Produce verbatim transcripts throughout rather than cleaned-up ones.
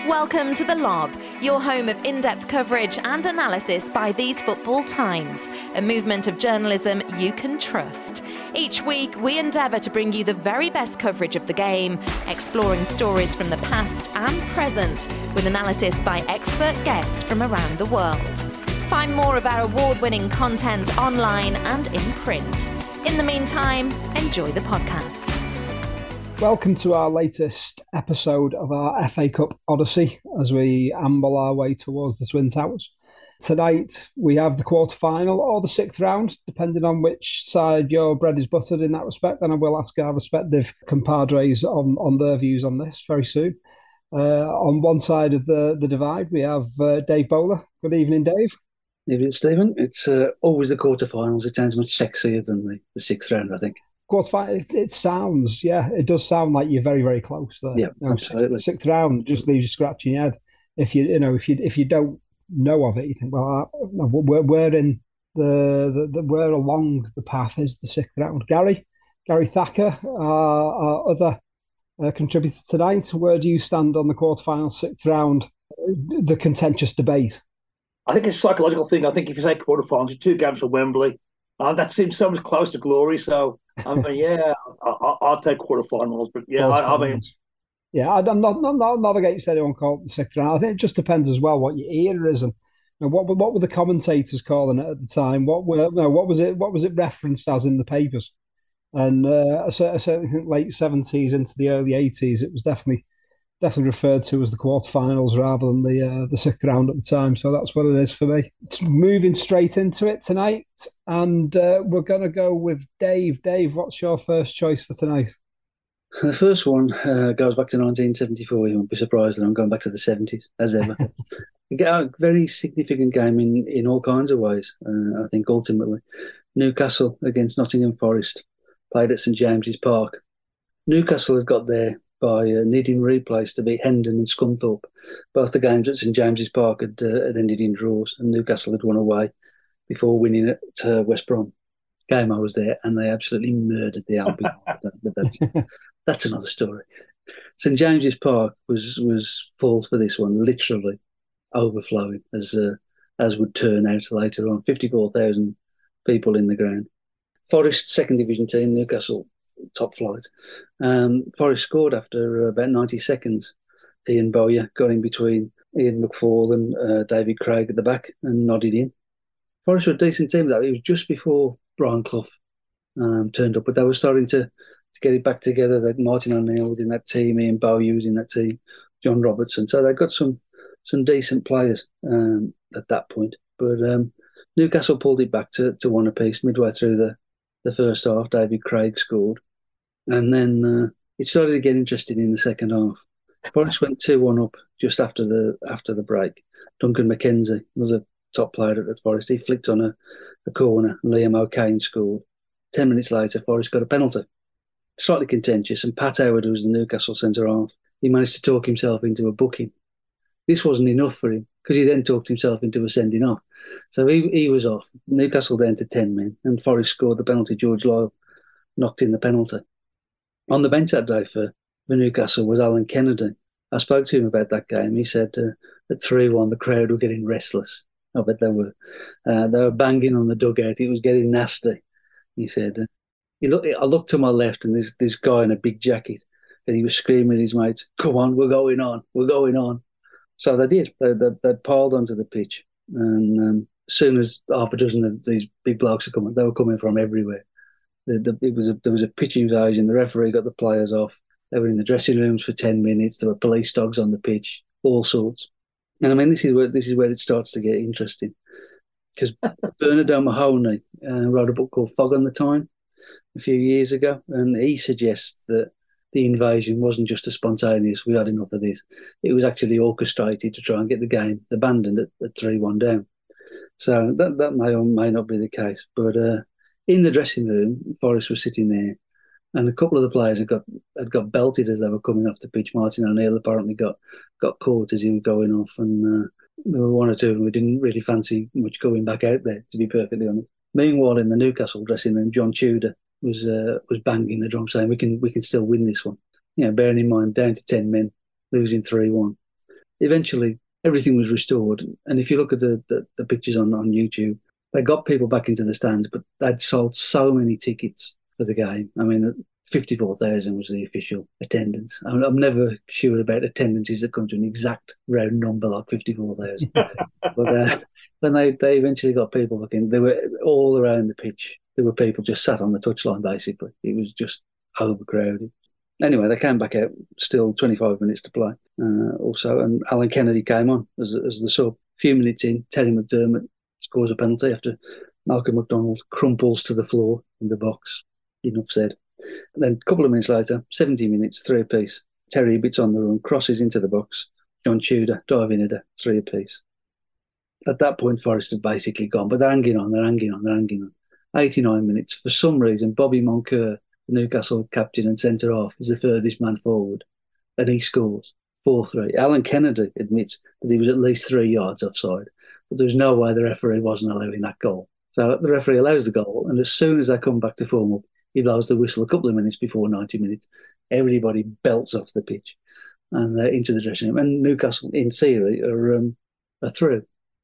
Welcome to The Lob, your home of in-depth coverage and analysis by These Football Times, a movement of journalism you can trust. Each week, we endeavour to bring you the very best coverage of the game, exploring stories from the past and present, with analysis by expert guests from around the world. Find more of our award-winning content online and in print. In the meantime, enjoy the podcast. Welcome to our latest episode of our F A Cup Odyssey as we amble our way towards the Twin Towers. Tonight we have the quarter-final or the sixth round, depending on which side your bread is buttered in that respect, and I will ask our respective compadres on, on their views on this very soon. Uh, on one side of the, the divide we have uh, Dave Bowler. Good evening, Dave. Evening, Stephen. It's uh, always the quarter-finals. It sounds much sexier than the, the sixth round, I think. Quarterfinal, it, it sounds, yeah, it does sound like you're very, very close there. Yeah, you know, absolutely. Sixth, sixth round just leaves you scratching your head. If you, you know, if you if you don't know of it, you think, well, uh, we're we're in the, the, the we're along the path is the sixth round. Gary, Gary Thacker, our, our other uh, contributor tonight. Where do you stand on the quarterfinal, sixth round, the contentious debate? I think it's a psychological thing. I think if you say quarterfinals, two games from Wembley, uh, that seems so much close to glory. So. I mean, yeah, I, I'll take quarterfinals, but yeah, I, I mean, yeah, I'm not not not, not against anyone calling the sixth round. I think it just depends as well what your era is and you know, what what were the commentators calling it at the time. What were no, what was it? What was it referenced as in the papers? And uh, I certainly think late seventies into the early eighties, it was definitely definitely referred to as the quarterfinals rather than the uh, the sixth round at the time. So that's what it is for me. It's moving straight into it tonight, and uh, we're going to go with Dave. Dave, what's your first choice for tonight? The first one uh, goes back to nineteen seventy-four. You won't be surprised that I'm going back to the seventies, as ever. A very significant game in, in all kinds of ways. Uh, I think ultimately, Newcastle against Nottingham Forest, played at St James's Park. Newcastle had got there by uh, needing replays to beat Hendon and Scunthorpe. Both the games at St James's Park had, uh, had ended in draws, and Newcastle had won away before winning at uh, West Brom. Game I was there, and they absolutely murdered the Albion. But that's that's another story. St James's Park was was full for this one, literally overflowing, as uh, as would turn out later on. fifty-four thousand people in the ground. Forest, second division team, Newcastle top flight. Um, Forest scored after uh, about ninety seconds. Ian Bowyer got in between Ian McFall and uh, David Craig at the back and nodded in. Forest were a decent team, though. It was just before Brian Clough um, turned up, but they were starting to, to get it back together. That Martin O'Neill was in that team, Ian Bowyer was in that team, John Robertson. So they got some some decent players um, at that point. But um, Newcastle pulled it back to, to one apiece midway through the, the first half. David Craig scored. And then uh, it started to get interesting in the second half. Forest went two one up just after the after the break. Duncan McKenzie was a top player at Forest. He flicked on a, a corner and Liam O'Kane scored. Ten minutes later, Forest got a penalty. Slightly contentious, and Pat Howard, who was the Newcastle centre-half, he managed to talk himself into a booking. This wasn't enough for him, because he then talked himself into a sending off. So he, he was off. Newcastle then to ten men, and Forest scored the penalty. George Lyle knocked in the penalty. On the bench that day for, for Newcastle was Alan Kennedy. I spoke to him about that game. He said uh, at three one, the crowd were getting restless. I bet they were. Uh, they were banging on the dugout. It was getting nasty. He said, uh, he looked, I looked to my left and there's this guy in a big jacket and he was screaming at his mates, come on, we're going on, we're going on. So they did. They, they, they piled onto the pitch. And um, as soon as half a dozen of these big blokes were coming, they were coming from everywhere. The, the, it was a, there was a pitch invasion. The referee got the players off. They were in the dressing rooms for ten minutes. There were police dogs on the pitch, all sorts. And I mean, this is where this is where it starts to get interesting, because Bernard O'Mahony uh, wrote a book called Fog on the Tyne a few years ago, and he suggests that the invasion wasn't just a spontaneous, we had enough of this. It was actually orchestrated to try and get the game abandoned at, at three one down. So that that may or may not be the case, but. Uh, In the dressing room, Forrest was sitting there, and a couple of the players had got had got belted as they were coming off the pitch. Martin O'Neill apparently got got caught as he was going off, and uh, there were one or two of them who didn't really fancy much going back out there, to be perfectly honest. Meanwhile, in the Newcastle dressing room, John Tudor was uh, was banging the drum, saying we can we can still win this one. You know, bearing in mind down to ten men, losing three one. eventually everything was restored. And if you look at the, the, the pictures on, on YouTube, they got people back into the stands, but they'd sold so many tickets for the game. I mean, fifty-four thousand was the official attendance. I'm, I'm never sure about attendances that come to an exact round number like fifty-four thousand. But uh, when they, they eventually got people back in, they were all around the pitch. There were people just sat on the touchline, basically. It was just overcrowded. Anyway, they came back out, still twenty-five minutes to play uh, also, and Alan Kennedy came on as, as the sub. A few minutes in, Terry McDermott scores a penalty after Malcolm McDonald crumples to the floor in the box. Enough said. And then a couple of minutes later, seventy minutes, three apiece. Terry bits on the run, crosses into the box. John Tudor, diving header, three apiece. At that point, Forest had basically gone, but they're hanging on, they're hanging on, they're hanging on. eighty-nine minutes. For some reason, Bobby Moncur, the Newcastle captain and centre-half, is the furthest man forward, and he scores four three. Alan Kennedy admits that he was at least three yards offside, but there's no way the referee wasn't allowing that goal. So the referee allows the goal, and as soon as they come back to form up, he blows the whistle a couple of minutes before ninety minutes. Everybody belts off the pitch and uh, into the dressing room. And Newcastle, in theory, are, um, are through.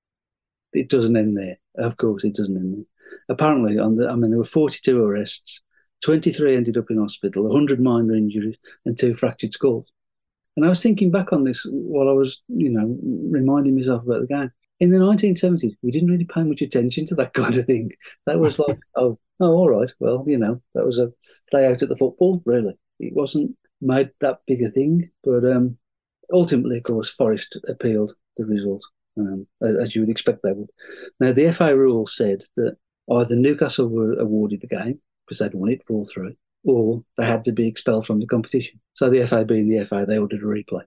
It doesn't end there. Of course, it doesn't end there. Apparently, on the, I mean, there were forty-two arrests, twenty-three ended up in hospital, one hundred minor injuries, and two fractured skulls. And I was thinking back on this while I was, you know, reminding myself about the game. In the nineteen seventies, we didn't really pay much attention to that kind of thing. That was like, oh, oh, all right, well, you know, that was a play out at the football, really. It wasn't made that big a thing. But um, ultimately, of course, Forest appealed the result, um, as you would expect they would. Now, the F A rule said that either Newcastle were awarded the game, because they'd won it four three, or they had to be expelled from the competition. So the F A being the F A, they ordered a replay,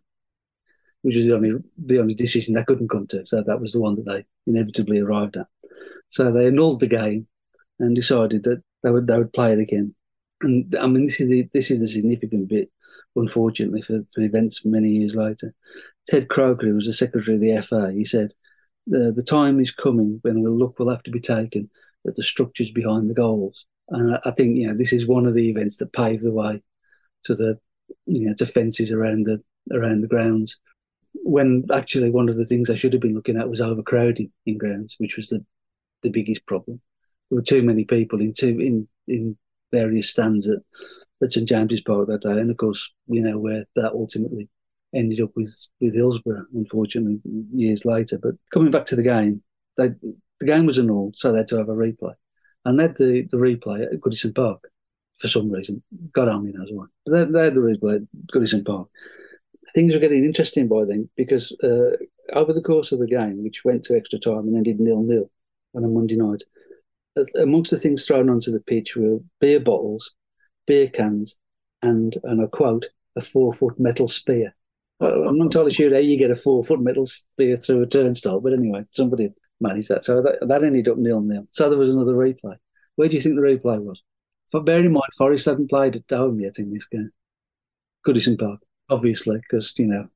which was the only the only decision they couldn't come to. So that was the one that they inevitably arrived at. So they annulled the game and decided that they would they would play it again. And I mean, this is the this is the significant bit, unfortunately, for, for events many years later. Ted Croker, who was the secretary of the F A, he said, the, the time is coming when the look will have to be taken at the structures behind the goals. And I, I think, you know, this is one of the events that paved the way to the, you know, to fences around the around the grounds. When actually one of the things I should have been looking at was overcrowding in grounds, which was the, the biggest problem. There were too many people in two in, in various stands at, at St James's Park that day, and of course, you know, where that ultimately ended up with, with Hillsborough, unfortunately, years later. But coming back to the game, they, the game was annulled, so they had to have a replay. And they had the, the replay at Goodison Park for some reason. God only knows why. But they, they had the replay at Goodison Park. Things were getting interesting by then because uh, over the course of the game, which went to extra time and ended nil-nil on a Monday night, amongst the things thrown onto the pitch were beer bottles, beer cans, and, and I quote, a four-foot metal spear. I'm not entirely sure how you get a four-foot metal spear through a turnstile, but anyway, somebody managed that. So that, that ended up nil-nil. So there was another replay. Where do you think the replay was? For bear in mind, Forest hadn't played at home yet in this game. Goodison Park, obviously, because, you know,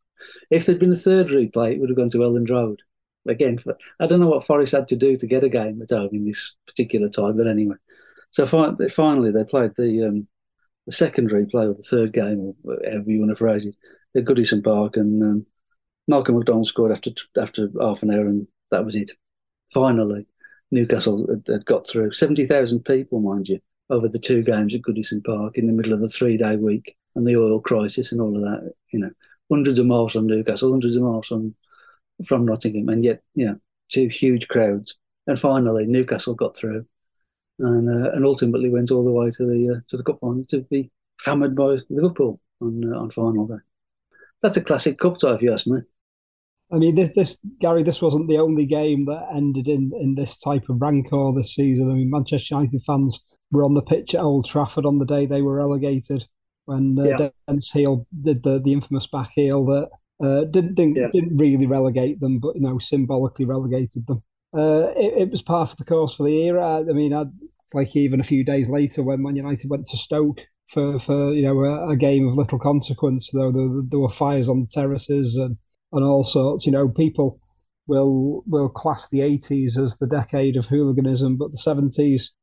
if there'd been a third replay, it would have gone to Elland Road. Again, for, I don't know what Forest had to do to get a game at home in this particular time, but anyway. So fi- finally, they played the um, the second replay, or the third game, or however you want to phrase it, at Goodison Park, and um, Malcolm McDonald scored after after half an hour, and that was it. Finally, Newcastle had, had got through. seventy thousand people, mind you, over the two games at Goodison Park in the middle of a three-day week and the oil crisis and all of that. You know, hundreds of miles from Newcastle, hundreds of miles from from Nottingham, and yet, you know, two huge crowds. And finally, Newcastle got through, and uh, and ultimately went all the way to the uh, to the cup final to be hammered by Liverpool on uh, on final day. That's a classic cup tie, if you ask me. I mean, this, this Gary, this wasn't the only game that ended in, in this type of rancor this season. I mean, Manchester United fans were on the pitch at Old Trafford on the day they were relegated when uh, yeah. Dennis Heel did the, the infamous back heel that uh, didn't didn't, yeah. didn't really relegate them, but, you know, symbolically relegated them. Uh, it, it was par for the course for the era. I mean, I'd, like even a few days later when Man United went to Stoke for, for you know, a, a game of little consequence, though there, there were fires on the terraces and, and all sorts. You know, people will will class the eighties as the decade of hooliganism, but the seventies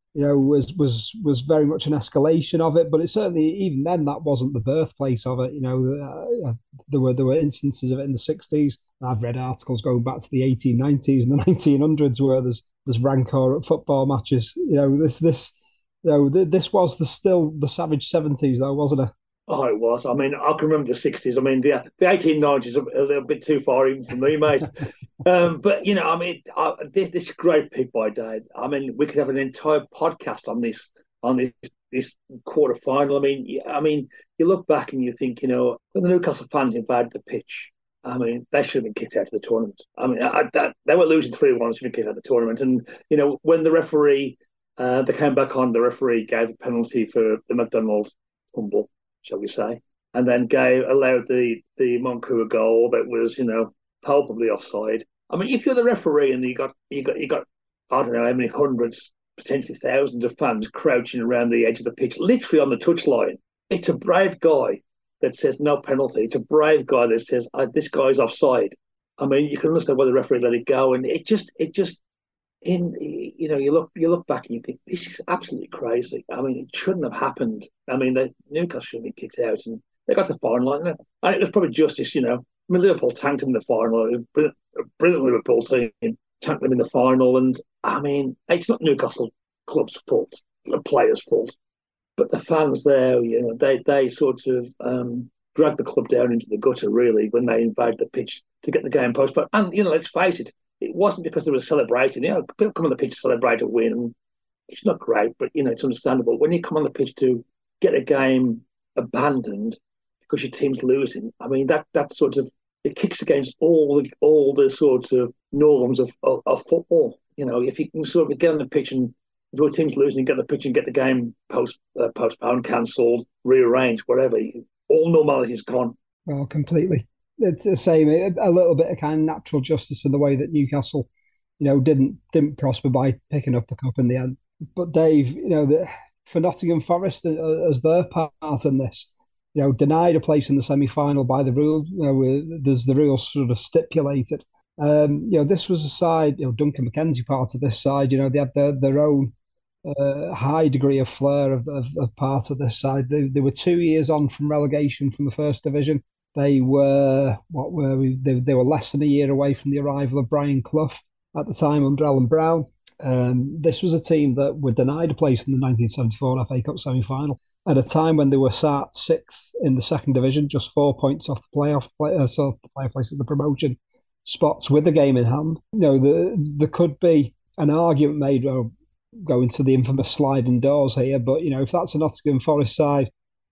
you know, was was was very much an escalation of it. But it certainly, even then, that wasn't the birthplace of it. You know, uh, there were there were instances of it in the sixties. I've read articles going back to the eighteen nineties and the nineteen hundreds where there's there's rancor at football matches. You know, this this you know this was the still the savage seventies, though, wasn't it? Oh, it was. I mean, I can remember the sixties. I mean, the the eighteen nineties are a little bit too far even for me, mate. um, but, you know, I mean, I, this this great pick by Dave. I mean, we could have an entire podcast on this on this this quarter final. I mean, I mean, you look back and you think, you know, when the Newcastle fans invaded the pitch, I mean, they should have been kicked out of the tournament. I mean, I, that, they were losing three one, should have been kicked out of the tournament. And, you know, when the referee, uh, they came back on, the referee gave a penalty for the McDonald fumble, shall we say, and then gave allowed the the Moncur goal that was, you know, palpably offside. I mean, if you're the referee and you got you got you got I don't know how many hundreds, potentially thousands of fans crouching around the edge of the pitch, literally on the touchline, it's a brave guy that says no penalty. It's a brave guy that says oh, this guy's offside. I mean, you can understand why the referee let it go, and it just it just in you know you look you look back and you think this is absolutely crazy. I mean, it shouldn't have happened. I mean, the Newcastle should have been kicked out, and they got to the final, and it was probably justice. You know, I mean, Liverpool tanked them in the final. A brilliant Liverpool team tanked them in the final, and I mean, it's not Newcastle club's fault, the players' fault, but the fans there, you know, they they sort of um, dragged the club down into the gutter really when they invaded the pitch to get the game postponed. And you know, let's face it. It wasn't because they were celebrating. You know, people come on the pitch to celebrate a win. And it's not great, but, you know, it's understandable. When you come on the pitch to get a game abandoned because your team's losing, I mean, that that sort of, it kicks against all the all the sort of norms of, of, of football. You know, if you can sort of get on the pitch and if your team's losing, you get on the pitch and get the game post uh, postponed, cancelled, rearranged, whatever, all normality is gone. Well, completely. It's the same, a little bit of kind of natural justice in the way that Newcastle, you know, didn't didn't prosper by picking up the cup in the end. But Dave, you know, the, for Nottingham Forest as their part in this, you know, denied a place in the semi-final by the rule. You know, there's the rules sort of stipulated. Um, you know, this was a side, you know, Duncan McKenzie part of this side. You know, they had their their own uh, high degree of flair of, of, of part of this side. They, they were two years on from relegation from the First Division. They were what were we? They, they were less than a year away from the arrival of Brian Clough at the time under Alan Brown. Um, this was a team that were denied a place in the nineteen seventy-four F A Cup semi-final at a time when they were sat sixth in the second division, just four points off the playoff play, uh, so the playoff place of the promotion spots with the game in hand. You know, the, there could be an argument made well, going to the infamous sliding doors here, but you know, if that's a Nottingham Forest side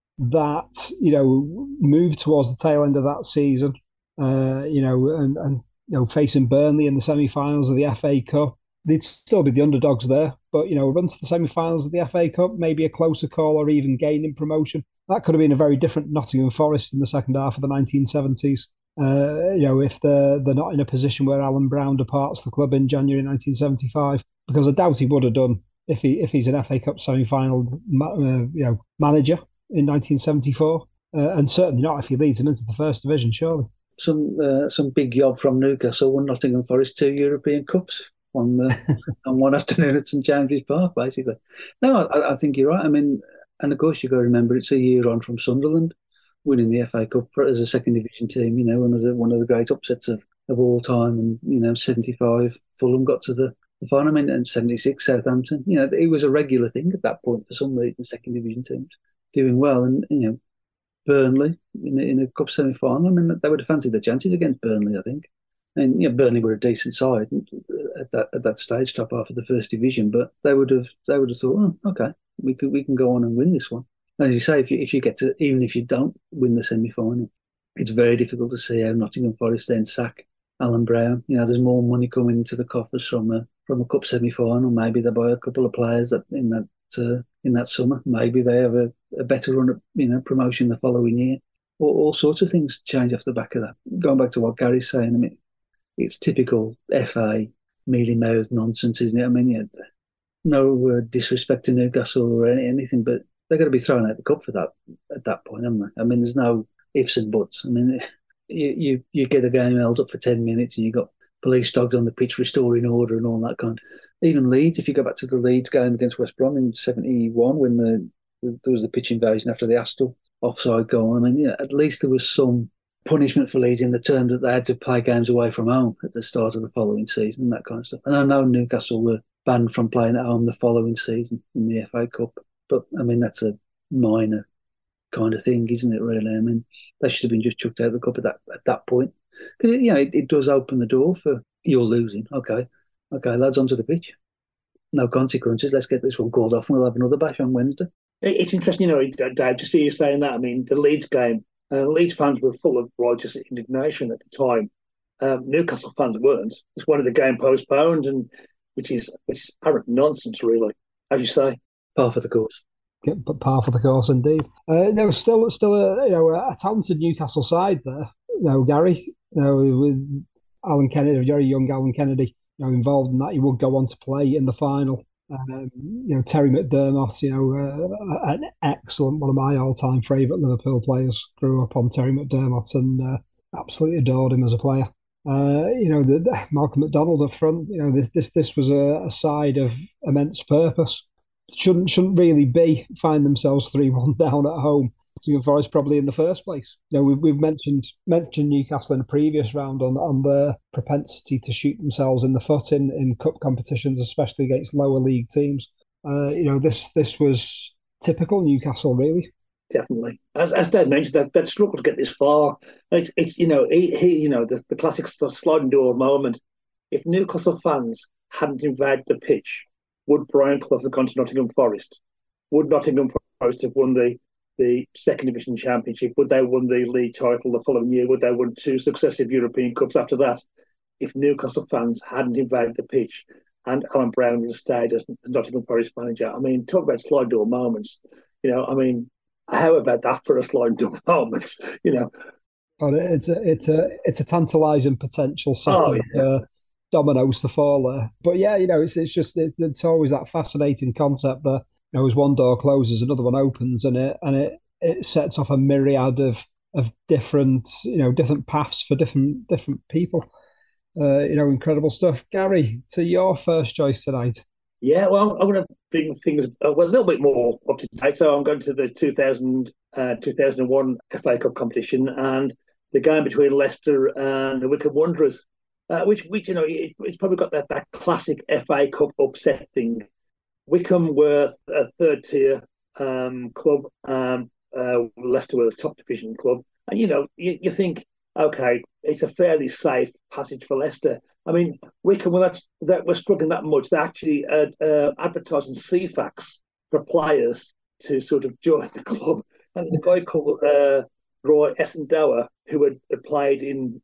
that, you know, moved towards the tail end of that season, uh, you know, and, and you know, facing Burnley in the semi-finals of the F A Cup, they'd still be the underdogs there. But, you know, run to the semi-finals of the F A Cup, maybe a closer call or even gaining promotion. That could have been a very different Nottingham Forest in the second half of the nineteen seventies. Uh, you know, if they're, they're not in a position where Alan Brown departs the club in January nineteen seventy-five, because I doubt he would have done if he if he's an F A Cup semi-final, uh, you know, manager in nineteen seventy-four, uh, and certainly not if he leads them into the First Division, surely. Some uh, some big job from Newcastle won Nottingham Forest two European Cups on uh, on one afternoon at St James's Park, basically. No, I, I think you're right. I mean, and of course you've got to remember it's a year on from Sunderland winning the F A Cup for, as a second division team. You know, one of the one of the great upsets of, of all time. And you know, seventy-five Fulham got to the, the final. I mean, and seventy-six Southampton. You know, it was a regular thing at that point for some reason. Second division teams doing well, and you know, Burnley in a, in a cup semi-final. I mean, they would have fancied the chances against Burnley, I think. And you know, Burnley were a decent side at that at that stage, top half of the First Division. But they would have they would have thought, oh, okay, we could we can go on and win this one. And as you say, if you if you get to even if you don't win the semi-final, it's very difficult to see how Nottingham Forest then sack Alan Brown. You know, there's more money coming into the coffers from a from a cup semi-final. Maybe they buy a couple of players that in that. Uh, in that summer, maybe they have a, a better run at, you know, promotion the following year. All, all sorts of things change off the back of that. Going back to what Gary's saying, I mean, it's typical F A mealy-mouthed nonsense, isn't it? I mean, yeah, no uh, disrespect to Newcastle or any, anything, but they're going to be throwing out the cup for that at that point, haven't they? I mean, there's no ifs and buts. I mean, you you, you get a game held up for ten minutes and you got police dogs on the pitch restoring order and all that kind. Even Leeds, if you go back to the Leeds game against West Brom in seventy-one, when the there was the pitch invasion after the Astle offside goal. I mean, yeah, at least there was some punishment for Leeds in the terms that they had to play games away from home at the start of the following season and that kind of stuff. And I know Newcastle were banned from playing at home the following season in the F A Cup, but I mean, that's a minor kind of thing, isn't it, really? I mean, they should have been just chucked out of the cup at that at that point. Because, you know, it, it does open the door for you're losing. Okay, okay, lads, onto the pitch. No consequences. Let's get this one called off and we'll have another bash on Wednesday. It's interesting, you know, Dave, just see you saying that. I mean, the Leeds game, uh, Leeds fans were full of righteous indignation at the time. Um, Newcastle fans weren't. It's one of the game postponed, and which is which is apparent nonsense, really, as you say. Par for the course. But par for the course, indeed. Uh, there was still still a you know a talented Newcastle side there. You know, Gary, you know, with Alan Kennedy, very young Alan Kennedy, you know, involved in that. He would go on to play in the final. Um, you know, Terry McDermott, you know, uh, an excellent, one of my all-time favourite Liverpool players. Grew up on Terry McDermott and uh, absolutely adored him as a player. Uh, you know, the, the Malcolm McDonald up front. You know, this this this was a, a side of immense purpose. Shouldn't shouldn't really be find themselves three one down at home. Nottingham Forest probably in the first place. You know, we've we've mentioned mentioned Newcastle in a previous round on on their propensity to shoot themselves in the foot in, in cup competitions, especially against lower league teams. Uh, you know, this this was typical Newcastle, really. Definitely, as as Dave mentioned, that that struggled to get this far. It's it's you know he, he you know the, the classic sliding door moment. If Newcastle fans hadn't invaded the pitch, would Brian Clough have gone to Nottingham Forest? Would Nottingham Forest have won the the second division championship? Would they have won the league title the following year? Would they have won two successive European Cups after that? If Newcastle fans hadn't invaded the pitch and Alan Brown would have stayed as Nottingham Forest manager, I mean, talk about slide door moments. You know, I mean, how about that for a slide door moment? You know, but it's a it's a it's a tantalising potential set oh, of yeah. uh, dominoes to fall there. But yeah, you know, it's it's just it's, it's always that fascinating concept that, you know, as one door closes, another one opens, and it and it, it sets off a myriad of of different you know different paths for different different people. Uh, you know, incredible stuff. Gary, to your first choice tonight. Yeah, well, I'm going to bring things uh, well a little bit more up to date. So I'm going to the two thousand, uh, two thousand one F A Cup competition and the game between Leicester and the Wycombe Wanderers, uh, which which you know it, it's probably got that that classic F A Cup upset thing. Wycombe were a third tier um, club, um, uh, Leicester were a top division club, and you know you, you think, okay, it's a fairly safe passage for Leicester. I mean, Wycombe, well, that's, that was struggling that much. They actually uh, uh, advertising C FAX for players to sort of join the club. And there's a guy called uh, Roy Essendower who had, had played in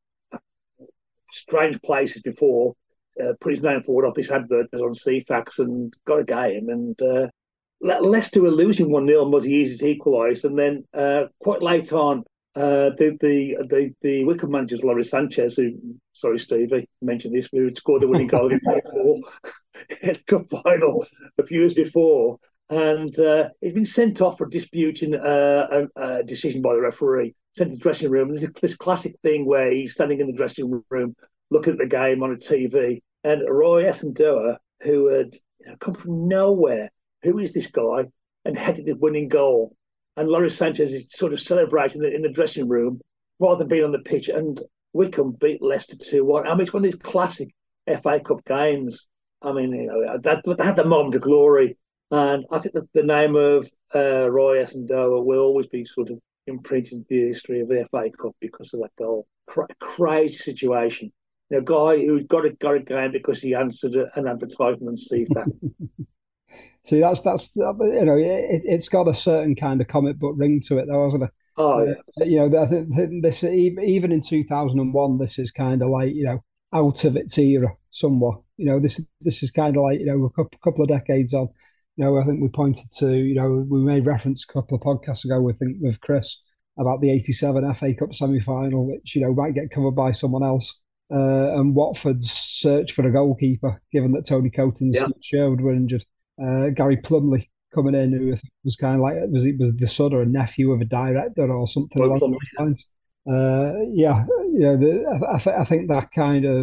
strange places before, uh, put his name forward off this advert on C FAX and got a game. And uh, Le- Leicester were losing one nil and was easy to equalise. And then uh, quite late on, Uh, the the the the Wycombe manager, Laurie Sanchez, who, sorry Steve, I mentioned this, who had scored the winning goal in the cup final a few years before, and uh, he'd been sent off for disputing uh, a, a decision by the referee. Sent to the dressing room. And there's this classic thing where he's standing in the dressing room, looking at the game on a T V, and Roy Essendower, who had you know, come from nowhere, who is this guy, and headed the winning goal. And Laurie Sanchez is sort of celebrating in the dressing room rather than being on the pitch. And Wycombe beat Leicester two one. I mean, it's one of these classic F A Cup games. I mean, you know, that, that had the moment of glory. And I think that the name of uh, Roy Essendower will always be sort of imprinted in the history of the F A Cup because of that goal. Cra- crazy situation. You know, a guy who got a, got a game because he answered an advertisement on C FAX. See, that's that's you know, it, it's got a certain kind of comic book ring to it, though, hasn't it? Oh, yeah. Uh, you know, I think this even in two thousand one, this is kind of like you know out of its era somewhat. You know, this this is kind of like you know a couple, couple of decades on. You know, I think we pointed to you know we made reference a couple of podcasts ago. We think with Chris about the eighty-seven F A Cup semi-final, which you know might get covered by someone else. Uh, and Watford's search for a goalkeeper, given that Tony Coates and Yeah. Steve Sherwood were injured. Uh, Gary Plumley coming in, who was kind of like was it was the son or a nephew of a director or something Roy along Plumley, those lines. Uh, yeah, you know, the, I, th- I think that kind of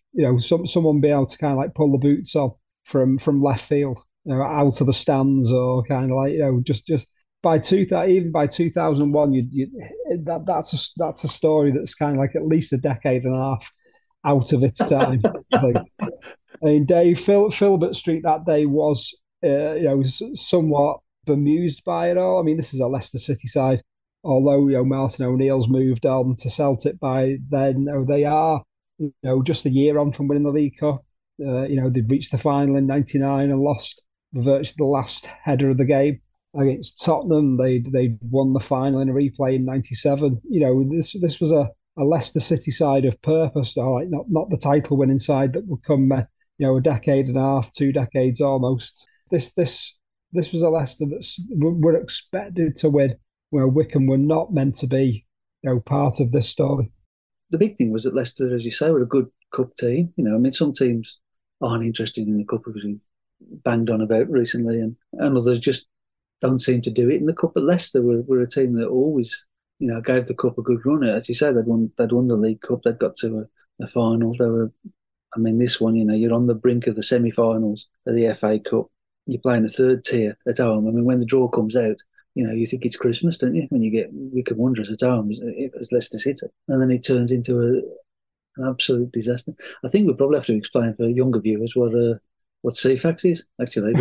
you know, some someone be able to kind of like pull the boots on from from left field, you know, out of the stands, or kind of like, you know, just just by two even by two thousand one, you you that that's a, that's a story that's kind of like at least a decade and a half out of its time. I think. I mean, Dave Phil, Filbert Street that day was, uh, you know, somewhat bemused by it all. I mean, this is a Leicester City side, although, you know, Martin O'Neill's moved on to Celtic by then. You know, they are, you know, just a year on from winning the League Cup. Uh, you know, they'd reached the final in ninety-nine and lost virtually the last header of the game against Tottenham. They they won the final in a replay in ninety-seven. You know, this this was a, a Leicester City side of purpose, though, like not not the title winning side that would come, uh, you know, a decade and a half, two decades almost. This this this was a Leicester that were expected to win, where Wycombe were not meant to be, you know, part of this story. The big thing was that Leicester, as you say, were a good cup team. You know, I mean, some teams aren't interested in the cup because we've banged on about recently, and, and others just don't seem to do it in the cup. But Leicester were, were a team that always, you know, gave the cup a good run. As you say, they'd won, they'd won the League Cup, they'd got to a, a final. They were, I mean, this one, you know, you're on the brink of the semi-finals of the F A Cup. You're playing the third tier at home. I mean, when the draw comes out, you know, you think it's Christmas, don't you? When you get Wycombe Wanderers at home as Leicester City, and then it turns into a, an absolute disaster. I think we probably have to explain for younger viewers what uh, what C FAX is, actually.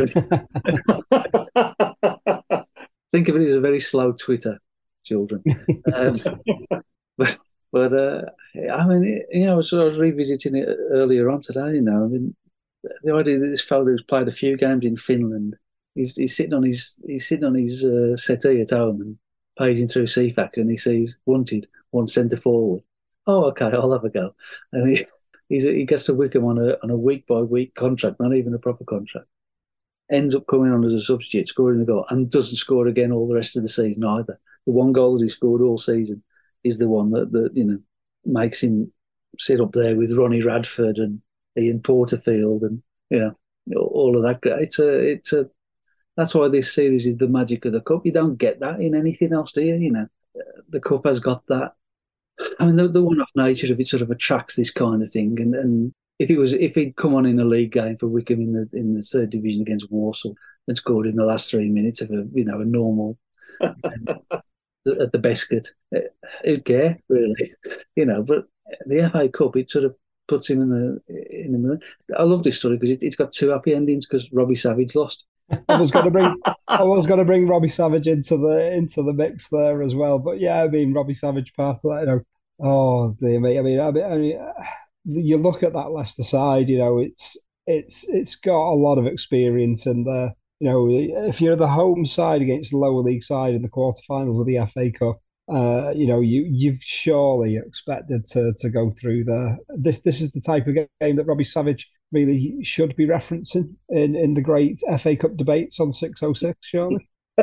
Think of it as a very slow Twitter, children. Um, but but uh, I mean, you know, so I was revisiting it earlier on today. You know, I mean, the idea that this fellow who's played a few games in Finland, he's he's sitting on his he's sitting on his uh, settee at home and paging through C FAX, and he sees wanted one centre forward. Oh, okay, I'll have a go. And he he's, he gets to Wycombe on a on a week by week contract, not even a proper contract. Ends up coming on as a substitute, scoring a goal, and doesn't score again all the rest of the season either. The one goal that he scored all season is the one that, that you know, makes him sit up there with Ronnie Radford and Ian Porterfield and, you know, all of that. It's a it's a that's why this series is the magic of the cup. You don't get that in anything else, do you? You know, the cup has got that. I mean, the, the one-off nature of it sort of attracts this kind of thing. And, and if it was, if he'd come on in a league game for Wycombe in the in the third division against Walsall and scored in the last three minutes of a you know a normal game at the Bescot, who'd care really, you know? But the F A Cup, it sort of puts him in the in the middle. I love this story because it, it's got two happy endings because Robbie Savage lost. I was going to bring, I was going to bring Robbie Savage into the into the mix there as well. But yeah, I mean, Robbie Savage part of that, you know. Oh dear me! I mean, I mean, I mean, you look at that Leicester side. You know, it's it's it's got a lot of experience, and uh, you know, if you're the home side against the lower league side in the quarterfinals of the F A Cup, uh, you know, you you've surely expected to to go through there. This this is the type of game that Robbie Savage really should be referencing in, in the great F A Cup debates on six oh six, surely.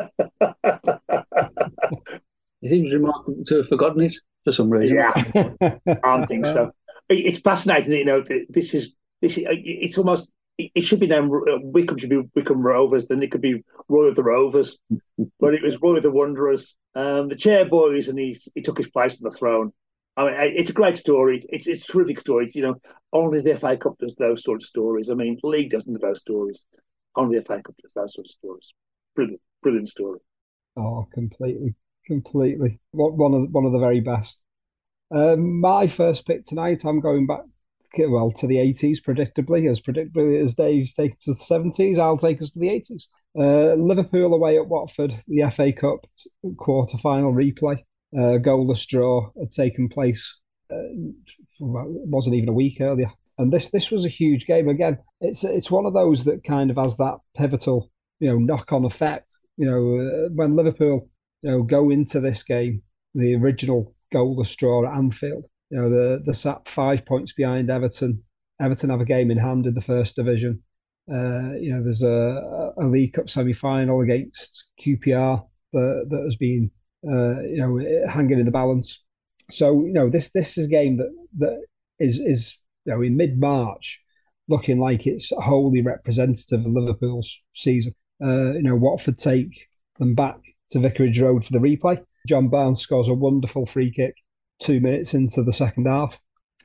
He seems remarkable to have forgotten it for some reason. Yeah, I don't think so. It's fascinating, you know. This is this. Is, it's almost. It should be named Wycombe. Should be Wycombe Rovers. Then it could be Roy of the Rovers, but it was Roy of the Wanderers. Um, the chair boys, and he he took his place on the throne. I mean, it's a great story. It's it's a terrific story. You know, only the F A Cup does those sort of stories. I mean, the league doesn't do those stories. Only the F A Cup does those sort of stories. Brilliant, brilliant story. Oh, completely. Completely, one of one of the very best. Um, my first pick tonight, I'm going back, well, to the eighties, predictably, as predictably as Dave's taken to the seventies. I'll take us to the eighties. Uh, Liverpool away at Watford, the F A Cup quarter-final replay. Uh, goalless draw had taken place. Uh, well, it wasn't even a week earlier, and this this was a huge game. Again, it's it's one of those that kind of has that pivotal, you know, knock-on effect. You know, uh, when Liverpool, you know, go into this game, the original goalless draw at Anfield. You know, the the sat five points behind Everton. Everton have a game in hand in the first division. Uh, you know, there's a, a League Cup semi-final against Q P R that that has been uh, you know hanging in the balance. So you know, this this is a game that that is is you know in mid-March, looking like it's wholly representative of Liverpool's season. Uh, you know, Watford take them back to Vicarage Road for the replay. John Barnes scores a wonderful free kick two minutes into the second half.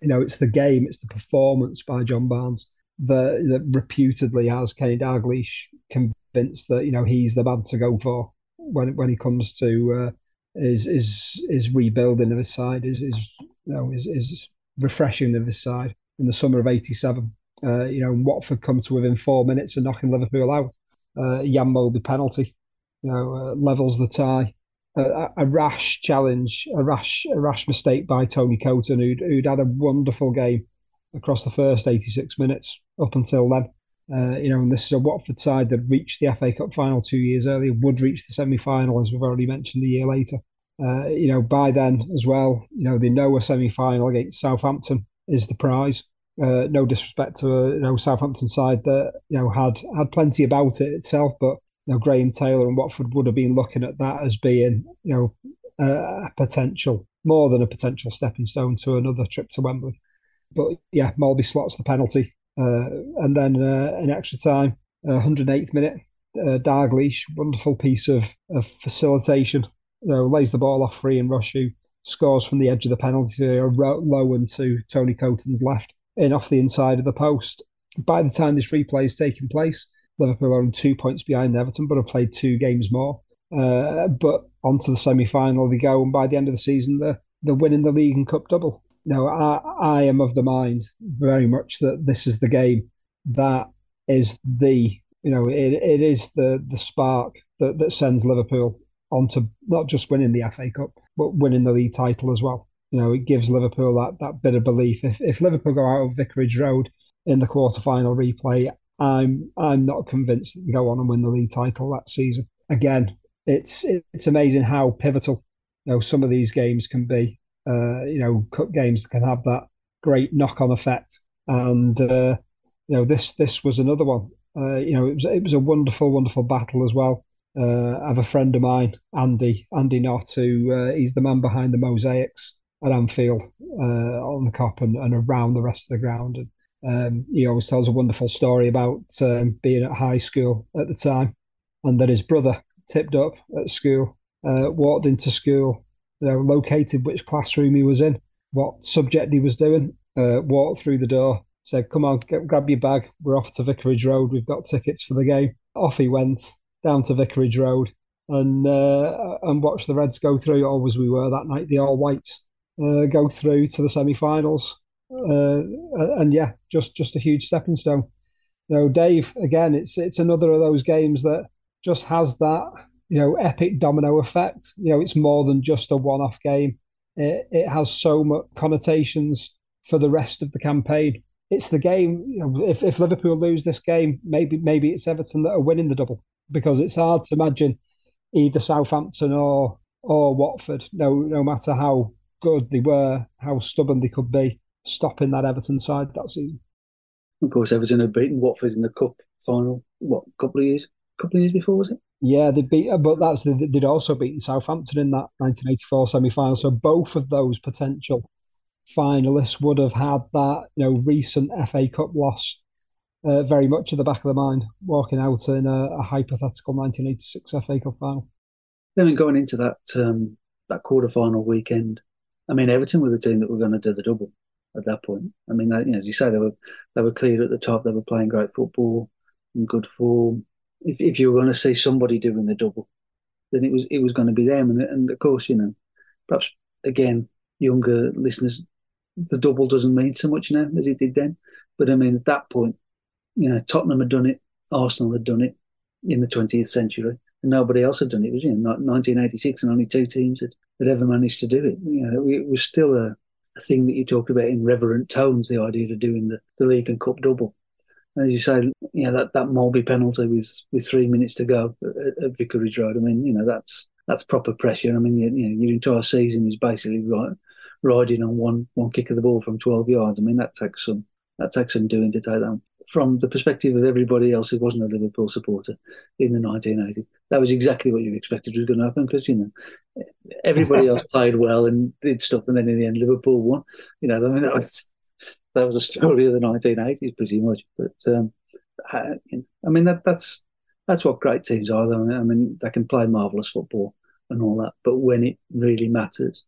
You know, it's the game, it's the performance by John Barnes that, that reputedly has Kenny Dalglish convinced that, you know, he's the man to go for when when he comes to uh, his, his, his rebuilding of his side, his, his, you know, his, his refreshing of his side in the summer of eighty-seven. Uh, you know, Watford come to within four minutes of knocking Liverpool out. Uh, Jan Molby penalty, you know, uh, levels the tie. Uh, a, a rash challenge, a rash, a rash mistake by Tony Coton, who'd, who'd had a wonderful game across the first eighty-six minutes up until then. Uh, you know, and this is a Watford side that reached the F A Cup final two years earlier, would reach the semi-final, as we've already mentioned, a year later. Uh, you know, by then as well, you know, they know a semi-final against Southampton is the prize. Uh, no disrespect to a you know, Southampton side that you know had had plenty about it itself, but you know Graham Taylor and Watford would have been looking at that as being you know a, a potential, more than a potential stepping stone to another trip to Wembley. But yeah, Molby slots the penalty, uh, and then uh, in extra time, uh, one hundred eighth minute, uh, Dalglish, wonderful piece of, of facilitation, you know, lays the ball off free and rush, who scores from the edge of the penalty area, low and to Tony Coton's left, in off the inside of the post. By the time this replay is taking place, Liverpool are on two points behind Everton, but have played two games more. Uh, but onto the semi-final they go, and by the end of the season, they're, they're winning the league and cup double. Now, I, I am of the mind very much that this is the game that is the, you know, it, it is the the spark that, that sends Liverpool onto not just winning the F A Cup, but winning the league title as well. You know, it gives Liverpool that, that bit of belief. If if Liverpool go out of Vicarage Road in the quarter-final replay, I'm I'm not convinced that they go on and win the league title that season. Again, it's it's amazing how pivotal you know some of these games can be. Uh, you know, cup games can have that great knock-on effect, and uh, you know this this was another one. Uh, you know, it was it was a wonderful, wonderful battle as well. Uh, I have a friend of mine, Andy Andy Knott, who uh, he's the man behind the mosaics at Anfield uh, on the Kop and, and around the rest of the ground. And um, he always tells a wonderful story about um, being at high school at the time, and that his brother tipped up at school, uh, walked into school, you know, located which classroom he was in, what subject he was doing, uh, walked through the door, said, "Come on, get, grab your bag. We're off to Vicarage Road. We've got tickets for the game." Off he went down to Vicarage Road and uh, and watched the Reds go through, or as we were that night, the All Whites uh, go through to the semi-finals. Uh, and yeah, just just a huge stepping stone. You know, Dave, again, it's it's another of those games that just has that, you know, epic domino effect. You know, it's more than just a one-off game. It, it has so much connotations for the rest of the campaign. It's the game, you know, if, if Liverpool lose this game, maybe maybe it's Everton that are winning the double, because it's hard to imagine either Southampton or or Watford, no no matter how good they were, how stubborn they could be, stopping that Everton side that season. Of course, Everton had beaten Watford in the cup final, what, a couple of years? A couple of years before, was it? Yeah, they beat, but that's they'd also beaten Southampton in that nineteen eighty-four semi-final. So both of those potential finalists would have had that, you know, recent F A Cup loss uh, very much in the back of the mind, walking out in a, a hypothetical nineteen eighty-six F A Cup final. Then going into that um, that quarter-final weekend, I mean, Everton were the team that were going to do the double at that point. I mean, they, you know, as you say, they were they were clear at the top. They were playing great football, in good form. If if you were going to see somebody doing the double, then it was it was going to be them. And and of course, you know, perhaps again, younger listeners, the double doesn't mean so much now as it did then. But I mean, at that point, you know, Tottenham had done it, Arsenal had done it in the twentieth century, and nobody else had done it. It was, you know, nineteen eighty-six, and only two teams had, had ever managed to do it. You know, it was still a, a thing that you talk about in reverent tones, the idea of doing the, the league and cup double. And as you say, you know, that, that Molby penalty with, with three minutes to go at, at Vicarage Road, I mean, you know, that's that's proper pressure. I mean, you, you know, your entire season is basically right, riding on one one kick of the ball from twelve yards. I mean, that takes some that takes some doing to take that. From the perspective of everybody else who wasn't a Liverpool supporter in the nineteen eighties, that was exactly what you expected was going to happen, because, you know, everybody else played well and did stuff, and then in the end Liverpool won. You know, I mean, that was that was a story of the nineteen eighties pretty much. But um, I, I mean, that that's that's what great teams are, though. I mean, they can play marvellous football and all that, but when it really matters,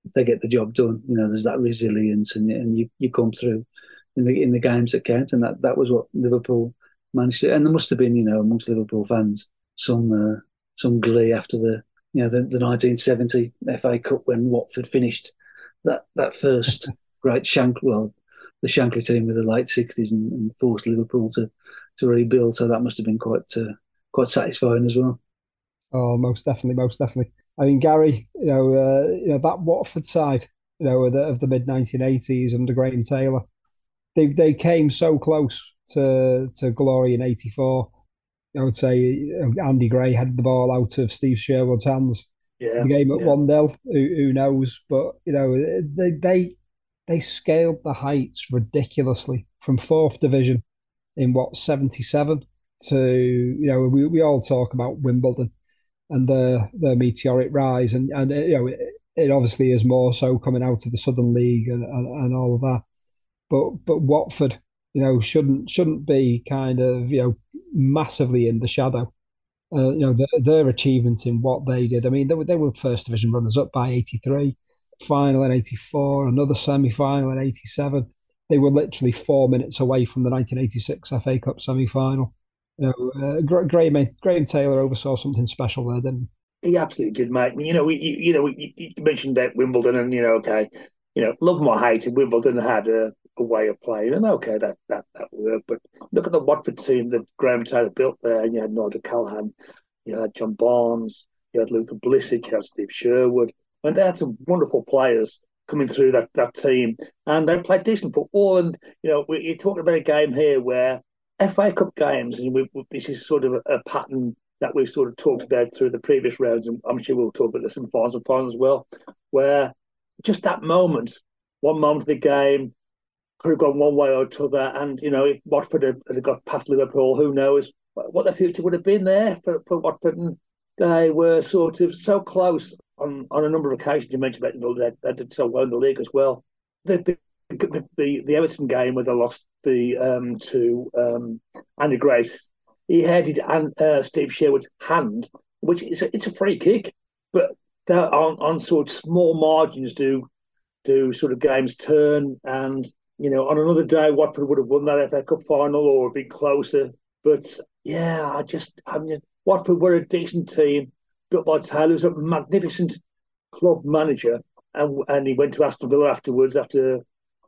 they get the job done. You know, there's that resilience, and and you, you come through in the in the games that count, and that, that was what Liverpool managed to. And there must have been, you know, amongst Liverpool fans some uh, some glee after the you know the, the nineteen seventy F A Cup when Watford finished that that first great Shank well the Shankly team with the late sixties and, and forced Liverpool to to rebuild. So that must have been quite uh, quite satisfying as well. Oh, most definitely, most definitely. I mean, Gary, you know, uh, you know that Watford side, you know, of the, of the mid nineteen eighties under Graham Taylor, they they came so close to to glory in eighty-four. I would say you know, Andy Gray had the ball out of Steve Sherwood's hands. Yeah, the game at yeah. one nil. Who, who knows? But you know, they they they scaled the heights ridiculously from fourth division in what seventy-seven to you know we, we all talk about Wimbledon and the the meteoric rise, and and you know it, it obviously is more so coming out of the Southern League and, and, and all of that. But but Watford, you know, shouldn't shouldn't be kind of you know massively in the shadow. Uh, you know their, their achievements in what they did. I mean, they were they were first division runners up by eighty-three, final in eighty-four, another semi final in eighty-seven. They were literally four minutes away from the nineteen eighty-six F A Cup semi final. You know, uh, Graham Graham Taylor oversaw something special there, didn't he? He absolutely did, mate. You know, we you, you know we, you mentioned about Wimbledon, and you know, okay, you know, love them or hate it, Wimbledon had a, a way of playing, and okay, that that that worked. But look at the Watford team that Graham Taylor built there, and you had Nigel Callaghan, you had John Barnes, you had Luther Blissett, you had Steve Sherwood, and they had some wonderful players coming through that that team, and they played decent football. And you know, we, you're talking about a game here where F A Cup games, and we, this is sort of a, a pattern that we've sort of talked about through the previous rounds, and I'm sure we'll talk about this in the finals and finals as well, where just that moment, one moment of the game, could have gone one way or t'other, and you know, if Watford had, had got past Liverpool, who knows what the future would have been there for, for Watford. And they were sort of so close on, on a number of occasions. You mentioned about that they did so well in the league as well. The the the, the, the Everton game where they lost the um, to um, Andy Grace, he headed and uh, Steve Sherwood's hand, which is a, it's a free kick, but that on, on sort of small margins do do sort of games turn. And you know, on another day, Watford would have won that F A Cup final or been closer. But yeah, I just, I mean, Watford were a decent team built by Taylor, who's a magnificent club manager, and and he went to Aston Villa afterwards after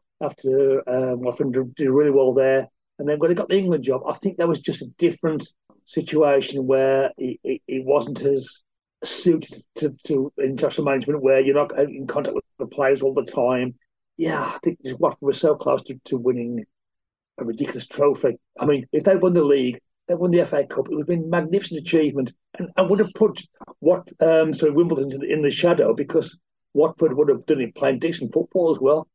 after um, Watford did really well there. And then when he got the England job, I think that was just a different situation where he, he, he wasn't as suited to, to international management, where you're not in contact with the players all the time. Yeah, I think Watford was so close to, to winning a ridiculous trophy. I mean, if they won the league, they won the F A Cup, it would have been a magnificent achievement, and, and would have put what um, sorry Wimbledon in the, in the shadow, because Watford would have done it playing decent football as well.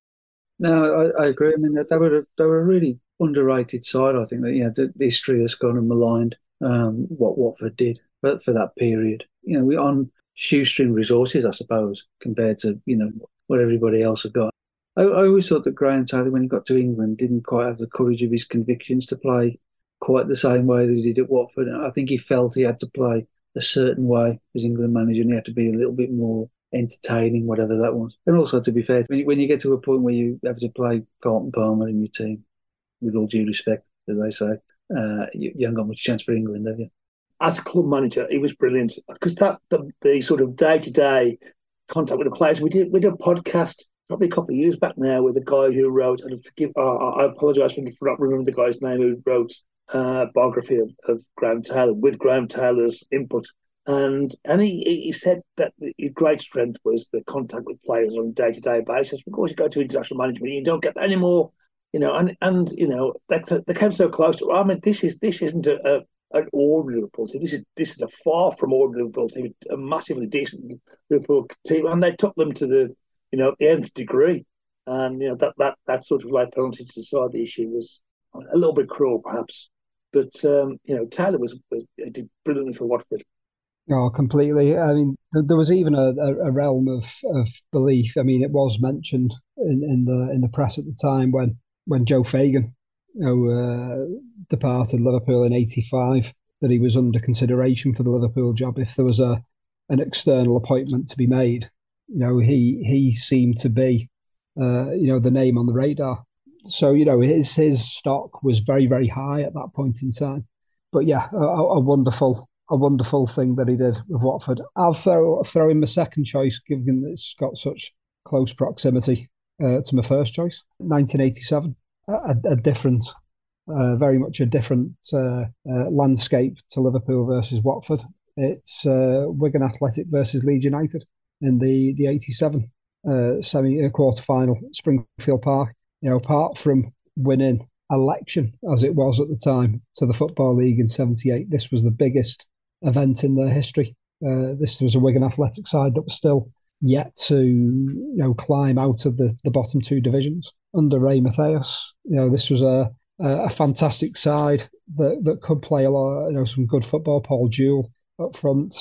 No, I, I agree. I mean, they were they were a really underrated side. I think that you know the, the history has gone and maligned um, what Watford did, but for that period, you know, we on shoestring resources, I suppose, compared to you know what everybody else had got. I, I always thought that Graham Taylor, when he got to England, didn't quite have the courage of his convictions to play quite the same way that he did at Watford. I think he felt he had to play a certain way as England manager, and he had to be a little bit more entertaining, whatever that was. And also, to be fair, when you, when you get to a point where you have to play Carlton Palmer in your team, with all due respect, as they say, uh, you, you haven't got much chance for England, have you? As a club manager, he was brilliant, because that the, the sort of day-to-day contact with the players. We did we did a podcast probably a couple of years back now with a guy who wrote, and forgive, uh, I apologise for not remembering the guy's name, who wrote a uh, biography of, of Graham Taylor with Graham Taylor's input. And and he, he said that his great strength was the contact with players on a day-to-day basis. Of course, you go to international management, you don't get that anymore. You know, and, and you know, they, they came so close to, I mean, this is this isn't a, a an ordinary Liverpool team. This is this is a far from ordinary Liverpool team, a massively decent Liverpool team. And they took them to the, you know, the nth degree. And, you know, that that that sort of like penalty to decide the issue was a little bit cruel, perhaps. But, um, you know, Taylor was, was did brilliantly for Watford. Oh, completely. I mean, there was even a, a realm of, of belief. I mean, it was mentioned in, in the in the press at the time when, when Joe Fagan, you know, uh, departed Liverpool in eighty-five, that he was under consideration for the Liverpool job if there was a an external appointment to be made. You know, he he seemed to be, uh, you know, the name on the radar. So, you know, his his stock was very, very high at that point in time. But yeah, a, a wonderful, a wonderful thing that he did with Watford. I'll throw throw in my second choice, given that it's got such close proximity uh, to my first choice. nineteen eighty-seven, a, a different, uh, very much a different uh, uh, landscape to Liverpool versus Watford. It's uh, Wigan Athletic versus Leeds United in the the eighty-seven uh, semi uh, quarter final at Springfield Park. You know, apart from winning election as it was at the time to the Football League in seventy-eight, this was the biggest event in their history. Uh, this was a Wigan Athletic side that was still yet to, you know, climb out of the, the bottom two divisions under Ray Matthias. You know, this was a a fantastic side that, that could play a lot, you know, some good football. Paul Jewell up front.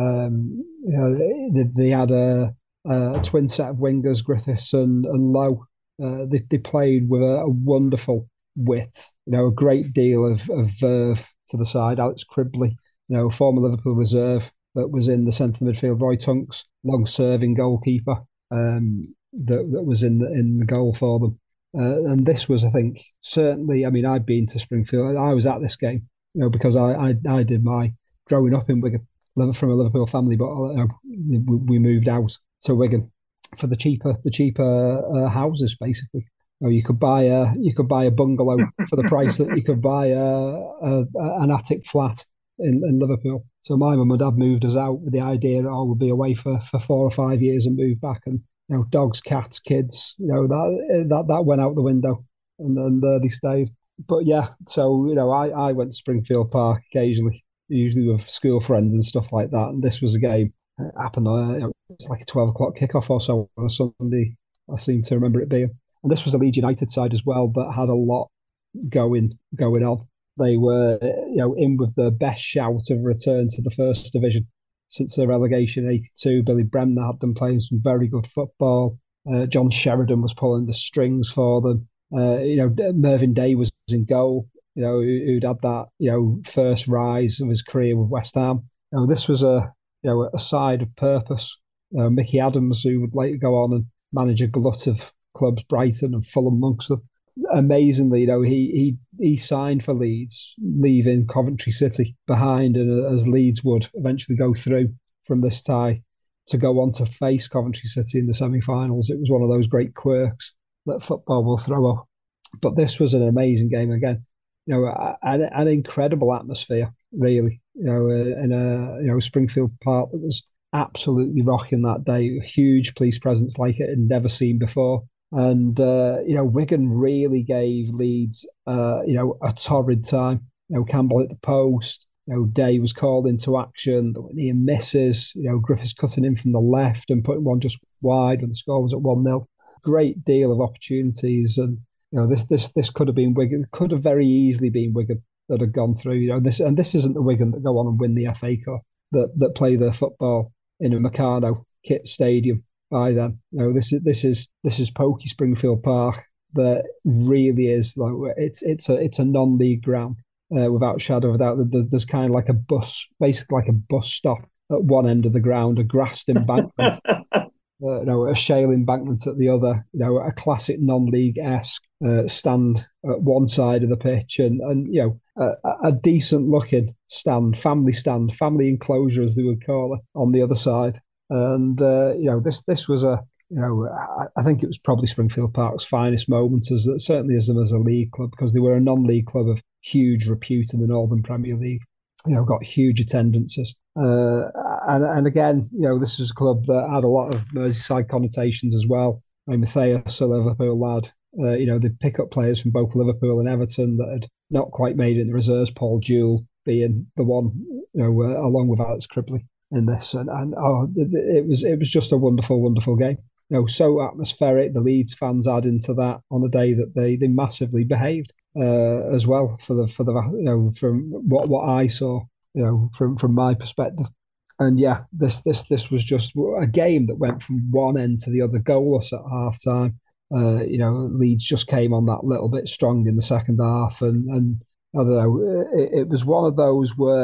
Um, you know, they, they had a, a twin set of wingers, Griffiths and, and Lowe. Uh, they, they played with a, a wonderful width, you know, a great deal of, of verve to the side. Alex Cribley, you know, former Liverpool reserve that was in the centre midfield. Roy Tunks, long-serving goalkeeper, um, that, that was in the, in the goal for them. Uh, and this was, I think, certainly, I mean, I'd been to Springfield. I was at this game, you know, because I I, I did my growing up in Wigan, from a Liverpool family, but you know, we, we moved out to Wigan for the cheaper the cheaper uh, houses, basically. You know, you could buy a you could buy a bungalow for the price that you could buy a, a, a an attic flat in, in Liverpool. So my mum and dad moved us out with the idea that I would be away for, for four or five years and move back. And you know, dogs, cats, kids, you know, that that that went out the window, and then there they stayed. But yeah, so you know, I, I went to Springfield Park occasionally, usually with school friends and stuff like that. And this was a game. It happened. Uh, you know, it was like a twelve o'clock kickoff or so on a Sunday. I seem to remember it being. And this was a Leeds United side as well that had a lot going going on. They were, you know, in with the best shout of return to the first division since the relegation in eighty-two. Billy Bremner had them playing some very good football. Uh, John Sheridan was pulling the strings for them. Uh, you know, Mervyn Day was in goal, you know, who'd had that, you know, first rise of his career with West Ham. You know, this was a, you know, a side of purpose. Uh, Mickey Adams, who would later go on and manage a glut of clubs, Brighton and Fulham amongst them. Amazingly, you know, he he he signed for Leeds, leaving Coventry City behind, and as Leeds would eventually go through from this tie to go on to face Coventry City in the semi-finals. It was one of those great quirks that football will throw up. But this was an amazing game again. You know, an, an incredible atmosphere, really. You know, in a you know Springfield Park that was absolutely rocking that day. A huge police presence like it had never seen before. And, uh, you know, Wigan really gave Leeds, uh, you know, a torrid time. You know, Campbell at the post, you know, Day was called into action, the near misses, you know, Griffiths cutting in from the left and putting one just wide when the score was at one nil. Great deal of opportunities. And, you know, this this this could have been Wigan, could have very easily been Wigan that had gone through, you know, this, and this isn't the Wigan that go on and win the F A Cup, that, that play their football in a Meccano kit stadium. By then, you know, this is this is this is pokey Springfield Park that really is like it's it's a it's a non-league ground uh, without shadow of a doubt. There's kind of like a bus, basically like a bus stop at one end of the ground, a grassed embankment, uh, you know, a shale embankment at the other. You know, a classic non-league-esque uh, stand at one side of the pitch, and and you know, a, a decent-looking stand, family stand, family enclosure as they would call it, on the other side. And, uh, you know, this this was a, you know, I, I think it was probably Springfield Park's finest moment, as certainly as them as a league club, because they were a non-league club of huge repute in the Northern Premier League, you know, got huge attendances. Uh, and, and again, you know, this was a club that had a lot of Merseyside connotations as well. I mean, Matthias, a Liverpool lad, uh, you know, they'd pick up players from both Liverpool and Everton that had not quite made it in the reserves, Paul Jewell being the one, you know, uh, along with Alex Cribley in this, and, and oh, it was it was just a wonderful, wonderful game. You know, so atmospheric. The Leeds fans add into that on a day that they they massively behaved uh, as well for the for the you know from what what I saw, you know, from from my perspective. And yeah, this this this was just a game that went from one end to the other, goalless at half time. Uh, you know, Leeds just came on that little bit strong in the second half, and and I don't know, it, it was one of those where